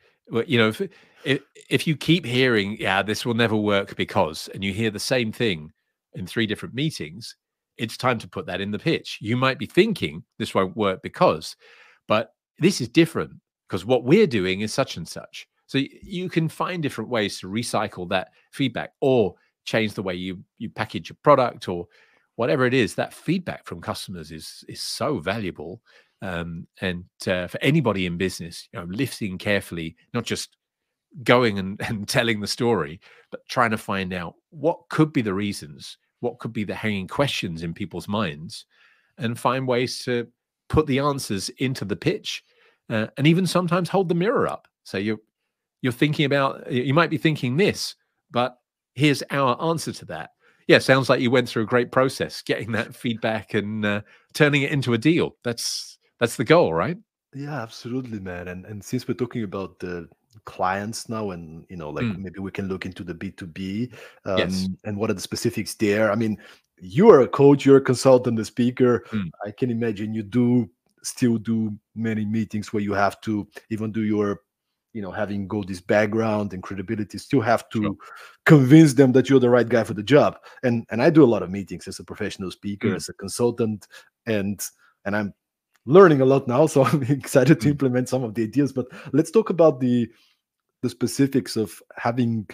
If you keep hearing, this will never work because, and you hear the same thing in 3 different meetings, it's time to put that in the pitch. You might be thinking this won't work because, but this is different because what we're doing is such and such. So you can find different ways to recycle that feedback or change the way you package your product or whatever it is. That feedback from customers is so valuable. And for anybody in business, listening carefully, not just going and telling the story, but trying to find out what could be the reasons, what could be the hanging questions in people's minds, and find ways to put the answers into the pitch, and even sometimes hold the mirror up. So you're thinking about, you might be thinking this, but here's our answer to that. Yeah, sounds like you went through a great process, getting that feedback and turning it into a deal. That's the goal, right? Yeah, absolutely, man. And since we're talking about the clients now, and maybe we can look into the B2B and what are the specifics there. I mean, you are a coach, you're a consultant, a speaker. I can imagine you still do many meetings where you have to even do your having go this background and credibility, still have to convince them that you're the right guy for the job. And I do a lot of meetings as a professional speaker, as a consultant, and I'm learning a lot now. So I'm excited to implement some of the ideas. But let's talk about the specifics of having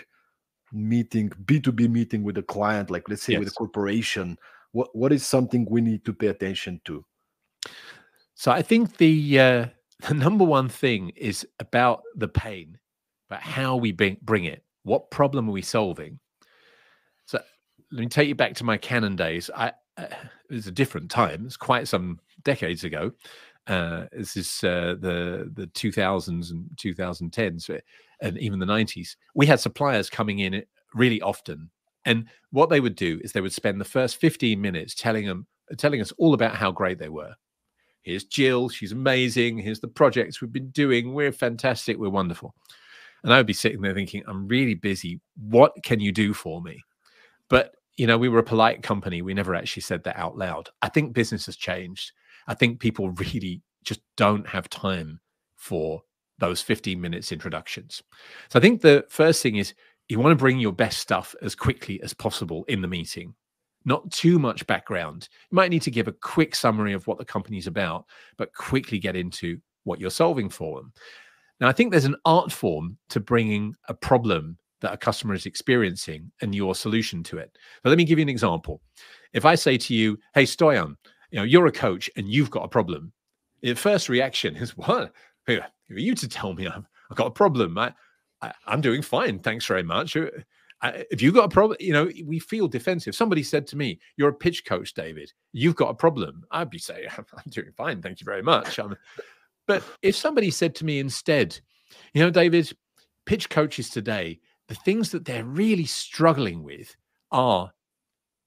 B2B meeting with a client, like let's say with a corporation. What is something we need to pay attention to? So I think the number one thing is about the pain, but how we bring it. What problem are we solving? So let me take you back to my Canon days. It was a different time. It's quite some decades ago. This is the 2000s and 2010s, and even the 90s. We had suppliers coming in really often, and what they would do is they would spend the first 15 minutes telling us all about how great they were. Here's Jill, she's amazing. Here's the projects we've been doing. We're fantastic. We're wonderful. And I would be sitting there thinking, I'm really busy. What can you do for me? But, we were a polite company. We never actually said that out loud. I think business has changed. I think people really just don't have time for those 15 minutes introductions. So I think the first thing is you want to bring your best stuff as quickly as possible in the meeting. Not too much background. You might need to give a quick summary of what the company's about, but quickly get into what you're solving for them. Now, I think there's an art form to bringing a problem that a customer is experiencing and your solution to it. But let me give you an example. If I say to you, hey, Stoyan, you're a coach and you've got a problem. The first reaction is, what? Who are you to tell me I've got a problem? I'm doing fine. Thanks very much. If you've got a problem, we feel defensive. Somebody said to me, you're a pitch coach, David. You've got a problem. I'd be saying, I'm doing fine. Thank you very much. But if somebody said to me instead, David, pitch coaches today, the things that they're really struggling with are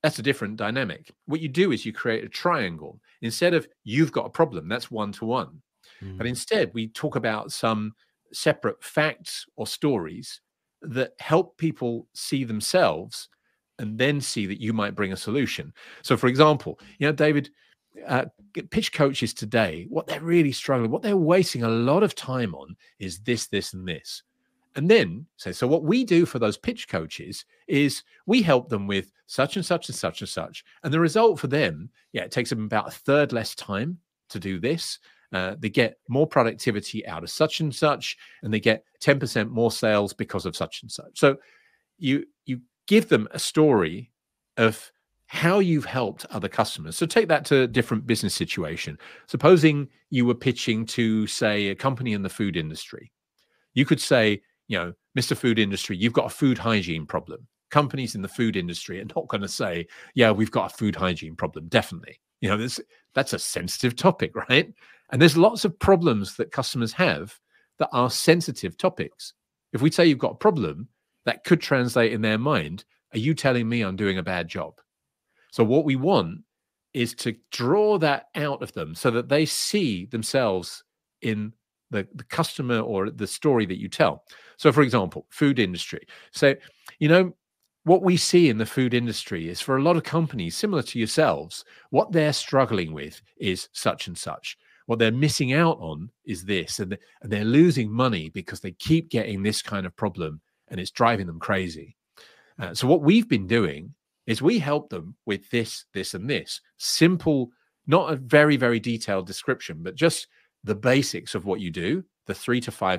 That's a different dynamic. What you do is you create a triangle. Instead of you've got a problem, that's one-to-one. But instead, we talk about some separate facts or stories that help people see themselves and then see that you might bring a solution. So, for example, David, pitch coaches today, what they're really struggling, what they're wasting a lot of time on is this, this, and this. And then say, so what we do for those pitch coaches is we help them with such and such and such and such. And the result for them, it takes them about a third less time to do this. They get more productivity out of such and such, and they get 10% more sales because of such and such. So you give them a story of how you've helped other customers. So take that to a different business situation. Supposing you were pitching to, say, a company in the food industry. You could say, Mr. Food Industry, you've got a food hygiene problem. Companies in the food industry are not going to say, yeah, we've got a food hygiene problem. Definitely. That's a sensitive topic, right? And there's lots of problems that customers have that are sensitive topics. If we say you've got a problem, that could translate in their mind, are you telling me I'm doing a bad job? So what we want is to draw that out of them so that they see themselves in the customer or the story that you tell. So, for example, food industry. So, what we see in the food industry is for a lot of companies similar to yourselves, what they're struggling with is such and such. What they're missing out on is this, and they're losing money because they keep getting this kind of problem, and it's driving them crazy. So what we've been doing is we help them with this, this, and this. Simple, not a very, very detailed description, but just the basics of what you do, the 3 to 5,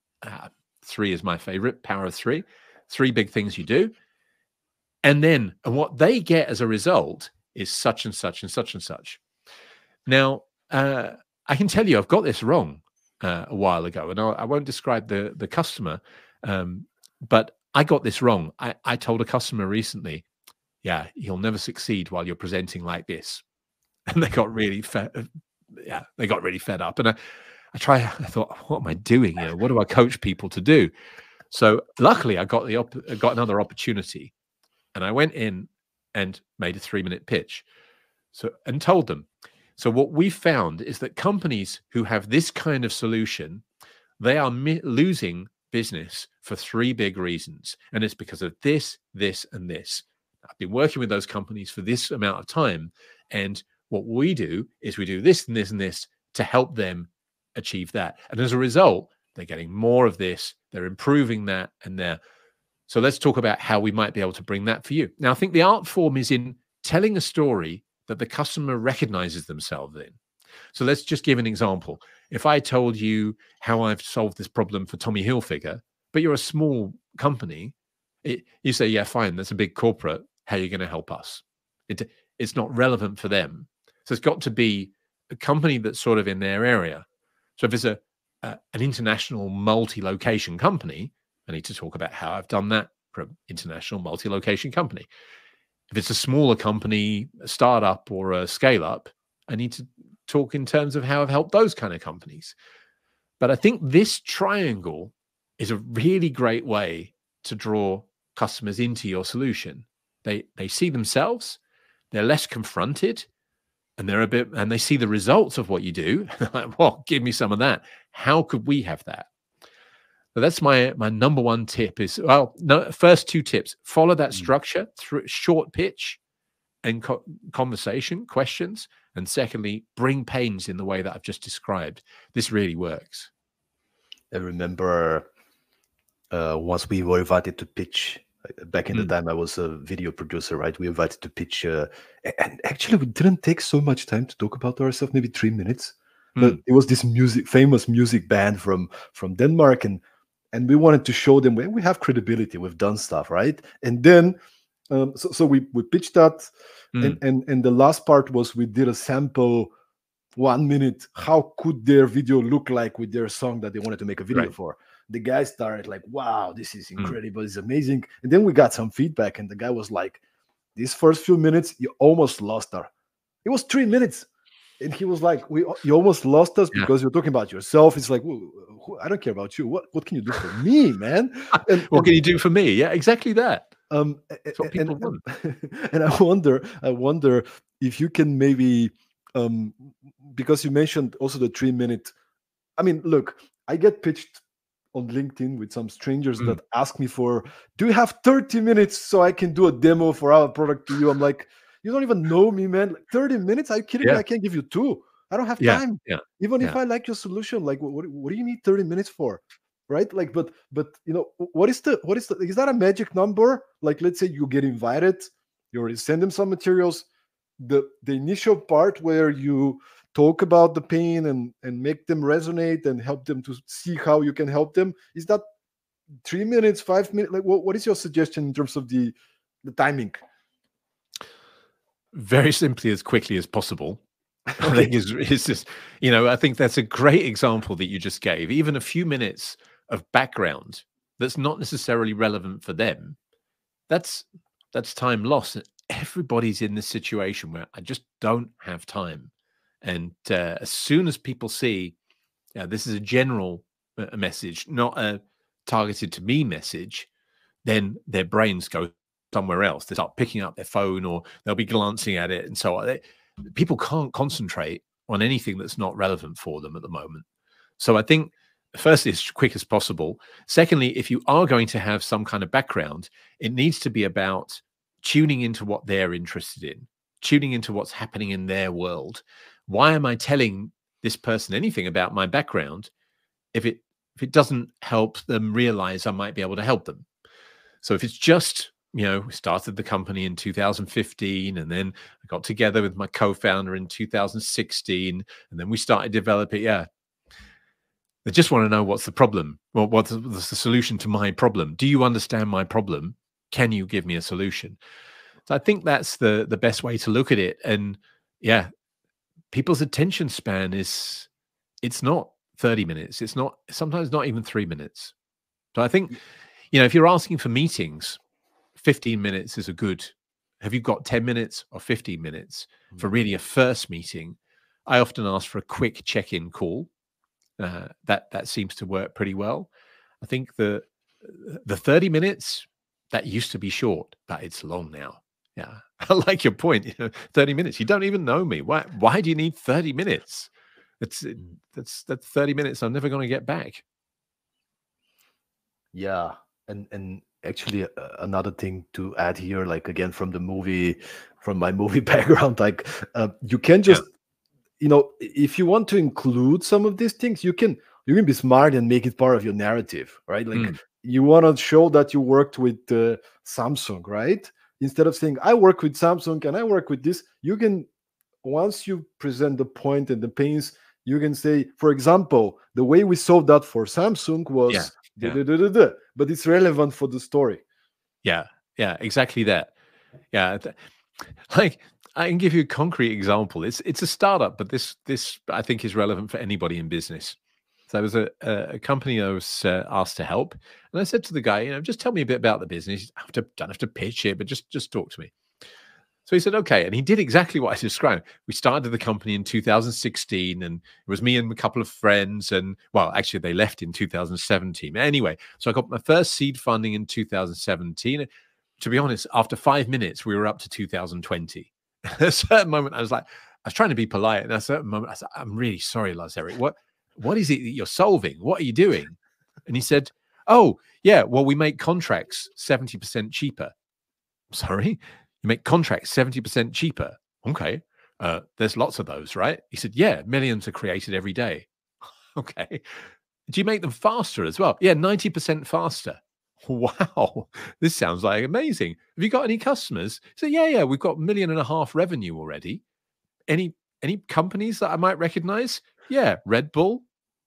3 is my favorite, power of 3 big things you do. And what they get as a result is such and such and such and such. Now, I can tell you I've got this wrong a while ago, and I won't describe the customer, but I got this wrong. I told a customer recently, you'll never succeed while you're presenting like this. And they got really fed up. And I thought, what am I doing here? What do I coach people to do? So luckily I got another opportunity, and I went in and made a 3-minute pitch. And told them. So what we found is that companies who have this kind of solution, they are losing business for 3 big reasons. And it's because of this, this, and this. I've been working with those companies for this amount of time. And what we do is we do this and this and this to help them achieve that. And as a result, they're getting more of this, they're improving that, so let's talk about how we might be able to bring that for you. Now, I think the art form is in telling a story that the customer recognizes themselves in. So let's just give an example. If I told you how I've solved this problem for Tommy Hilfiger, but you're a small company, you say, yeah, fine, that's a big corporate. How are you going to help us? It's not relevant for them. So it's got to be a company that's sort of in their area. So if it's an international multi-location company, I need to talk about how I've done that for an international multi-location company. If it's a smaller company, a startup or a scale-up, I need to talk in terms of how I've helped those kind of companies. But I think this triangle is a really great way to draw customers into your solution. They see themselves, they're less confronted, and they see the results of what you do. Like, well, give me some of that. How could we have that? So that's my number one tip is, first 2 tips, follow that structure through short pitch and conversation, questions. And secondly, bring pains in the way that I've just described. This really works. I remember once we were invited to pitch. Back in the time, I was a video producer, right? We were invited to pitch. And actually, we didn't take so much time to talk about ourselves, maybe 3 minutes. But it was this famous music band from Denmark. And we wanted to show them we have credibility. We've done stuff, right? And then, so we pitched that. And the last part was we did a sample 1 minute. How could their video look like with their song that they wanted to make a video for? The guy started like, wow, this is incredible. It's amazing. And then we got some feedback. And the guy was like, these first few minutes, you almost lost her. It was 3 minutes. And he was like, you almost lost us because you're talking about yourself. It's like, I don't care about you. What can you do for me, man? What can you do for me? Yeah, exactly that. It's what people want. And I wonder if you can maybe, um, because you mentioned also the 3 minute. I mean, look, I get pitched on LinkedIn with some strangers Mm, that ask me for, do you have 30 minutes so I can do a demo for our product to you? I'm like, you don't even know me, man. Like, 30 minutes? Are you kidding me? yeah, I can't give you two. I don't have yeah, time. yeah, Even if yeah. I like your solution, like what do you need 30 minutes for? Right? Like, but you know, what is the is that a magic number? Like, let's say you get invited, you already send them some materials. The initial part where you talk about the pain and make them resonate and help them to see how you can help them, is that 3 minutes, 5 minutes? Like, what is your suggestion in terms of the timing? Very simply, as quickly as possible. I think Okay. is just, I think that's a great example that you just gave. Even a few minutes of background that's not necessarily relevant for them, that's that's time lost. Everybody's in this situation where I just don't have time. And as soon as people see, this is a general message, not a targeted to me message, then their brains go somewhere else. They start picking up their phone or they'll be glancing at it and so on. People can't concentrate on anything that's not relevant for them at the moment. So I think, firstly, as quick as possible. Secondly, if you are going to have some kind of background, it needs to be about tuning into what they're interested in, tuning into what's happening in their world. Why am I telling this person anything about my background if it doesn't help them realize I might be able to help them? So if it's just, we started the company in 2015, and then I got together with my co-founder in 2016, and then we started developing. Yeah, they just want to know what's the problem. Well, what's the solution to my problem? Do you understand my problem? Can you give me a solution? So I think that's the best way to look at it. And yeah, people's attention span it's not 30 minutes. It's not sometimes not even 3 minutes. So I think, if you're asking for meetings, 15 minutes is a good. Have you got 10 minutes or 15 minutes for really a first meeting? I often ask for a quick check-in call. That seems to work pretty well. I think the 30 minutes, that used to be short, but it's long now. Yeah, I like your point. 30 minutes. You don't even know me. Why do you need 30 minutes? That's 30 minutes I'm never going to get back. Yeah, and actually, another thing to add here, like again from my movie background, like, you can Yeah. just, if you want to include some of these things, you can be smart and make it part of your narrative, right? Like, Mm. you want to show that you worked with Samsung, right? Instead of saying I work with Samsung and I work with this, you can, once you present the point and the pains, you can say, for example, the way we solved that for Samsung Yeah. was da, Yeah. da, da, da, da, but it's relevant for the story. Yeah. Yeah. Exactly that. Yeah. Like, I can give you a concrete example. It's a startup, but this I think is relevant for anybody in business. So there was a company I was asked to help, and I said to the guy, just tell me a bit about the business. Don't have to pitch it, but just talk to me. So he said, okay, and he did exactly what I described. We started the company in 2016, and it was me and a couple of friends, and well, actually they left in 2017. Anyway, so I got my first seed funding in 2017. To be honest, after 5 minutes, we were up to 2020. At a certain moment, I was trying to be polite, and at a certain moment, I said, I'm really sorry, Lars Eric. What is it that you're solving? What are you doing? And he said, oh, yeah, well, we make contracts 70% cheaper. Sorry? You make contracts 70% cheaper. Okay. There's lots of those, right? He said, yeah, millions are created every day. Okay. Do you make them faster as well? Yeah, 90% faster. Wow, this sounds like amazing. Have you got any customers? So yeah, we've got 1.5 million revenue already. Any companies that I might recognize? Yeah, Red Bull.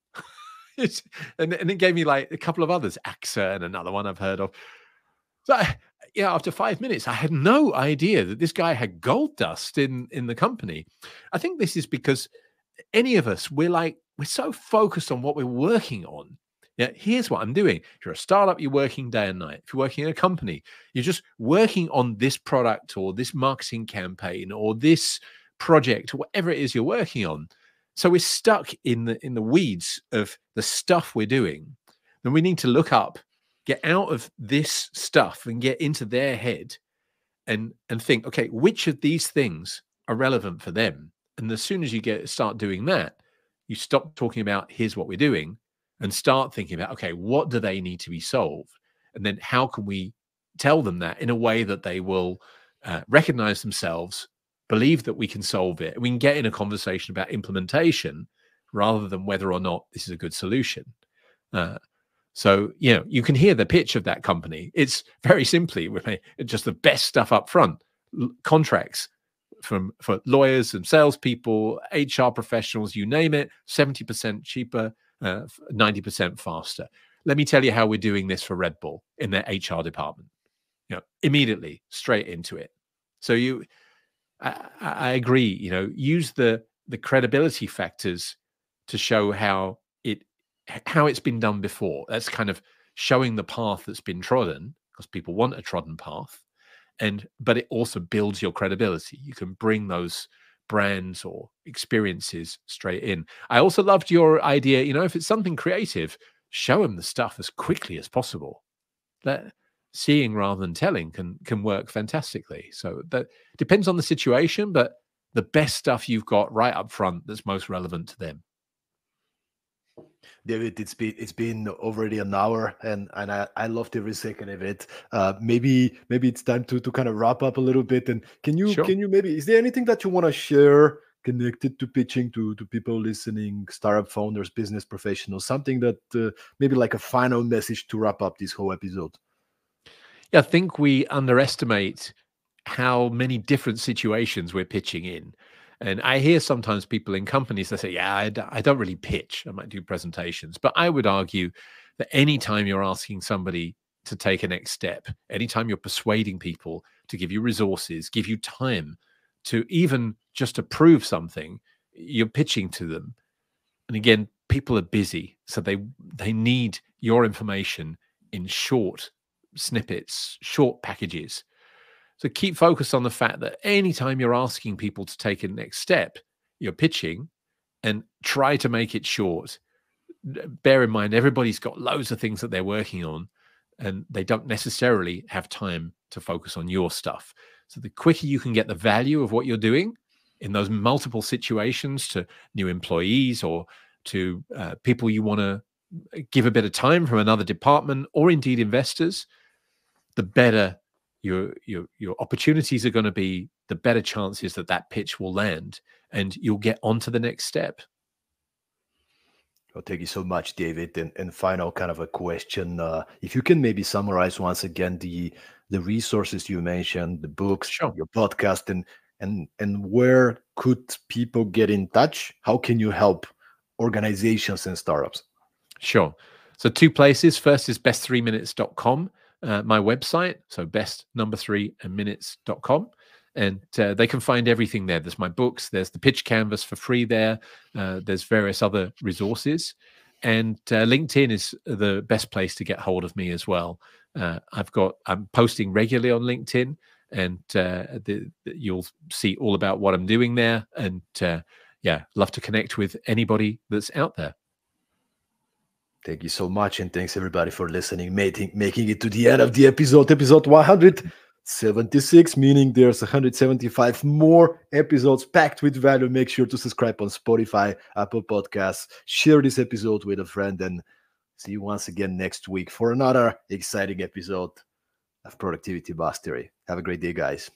And it gave me like a couple of others, AXA and another one I've heard of. So after 5 minutes, I had no idea that this guy had gold dust in the company. I think this is because any of us, we're so focused on what we're working on. Yeah, here's what I'm doing. If you're a startup, you're working day and night. If you're working in a company, you're just working on this product or this marketing campaign or this project or whatever it is you're working on. So we're stuck in the weeds of the stuff we're doing. Then we need to look up Get out of this stuff and get into their head and think, okay, which of these things are relevant for them? And as soon as you start doing that, you stop talking about here's what we're doing and start thinking about, okay, what do they need to be solved? And then how can we tell them that in a way that they will recognize themselves, believe that we can solve it, and we can get in a conversation about implementation rather than whether or not this is a good solution. So, you can hear the pitch of that company. It's very simply just the best stuff up front, contracts for lawyers and salespeople, HR professionals, you name it, 70% cheaper, 90% faster. Let me tell you how we're doing this for Red Bull in their HR department. Immediately straight into it. So I agree. Use the credibility factors to show how it's been done before. That's kind of showing the path that's been trodden, because people want a trodden path, but it also builds your credibility. You can bring those brands or experiences straight in. I also loved your idea. If it's something creative, show them the stuff as quickly as possible. That seeing rather than telling can work fantastically. So that depends on the situation, but the best stuff you've got right up front that's most relevant to them. David, it's been already an hour, and I loved every second of it. Maybe it's time to kind of wrap up a little bit. And can you maybe, is there anything that you want to share connected to pitching to people listening, startup founders, business professionals, something that maybe like a final message to wrap up this whole episode? Yeah, I think we underestimate how many different situations we're pitching in. And I hear sometimes people in companies that say, yeah, I don't really pitch. I might do presentations. But I would argue that anytime you're asking somebody to take a next step, anytime you're persuading people to give you resources, give you time to even just approve something, you're pitching to them. And again, people are busy. So they need your information in short snippets, short packages. So keep focused on the fact that anytime you're asking people to take a next step, you're pitching, and try to make it short. Bear in mind, everybody's got loads of things that they're working on, and they don't necessarily have time to focus on your stuff. So the quicker you can get the value of what you're doing in those multiple situations to new employees or to people you want to give a bit of time from another department, or indeed investors, the better your opportunities are going to be, the better chances that pitch will land and you'll get on to the next step. Well, thank you so much, David. And final kind of a question. If you can maybe summarize once again the resources you mentioned, the books, Sure. Your podcast, and where could people get in touch? How can you help organizations and startups? Sure. So 2 places. First is best3minutes.com. My website, so best3minutes.com, and they can find everything there. There's my books, there's the pitch canvas for free there, there's various other resources, and LinkedIn is the best place to get hold of me as well. I'm posting regularly on LinkedIn, and you'll see all about what I'm doing there, and love to connect with anybody that's out there. Thank you so much, and thanks everybody for listening, making it to the end of the episode 176, meaning there's 175 more episodes packed with value. Make sure to subscribe on Spotify, Apple Podcasts, share this episode with a friend, and see you once again next week for another exciting episode of Productivity Mastery. Have a great day, guys.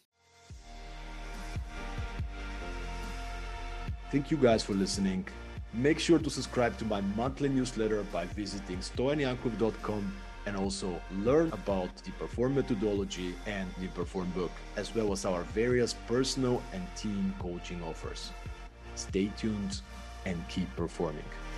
Thank you guys for listening. Make sure to subscribe to my monthly newsletter by visiting stoyanyankov.com, and also learn about the Perform methodology and the Perform book, as well as our various personal and team coaching offers. Stay tuned and keep performing.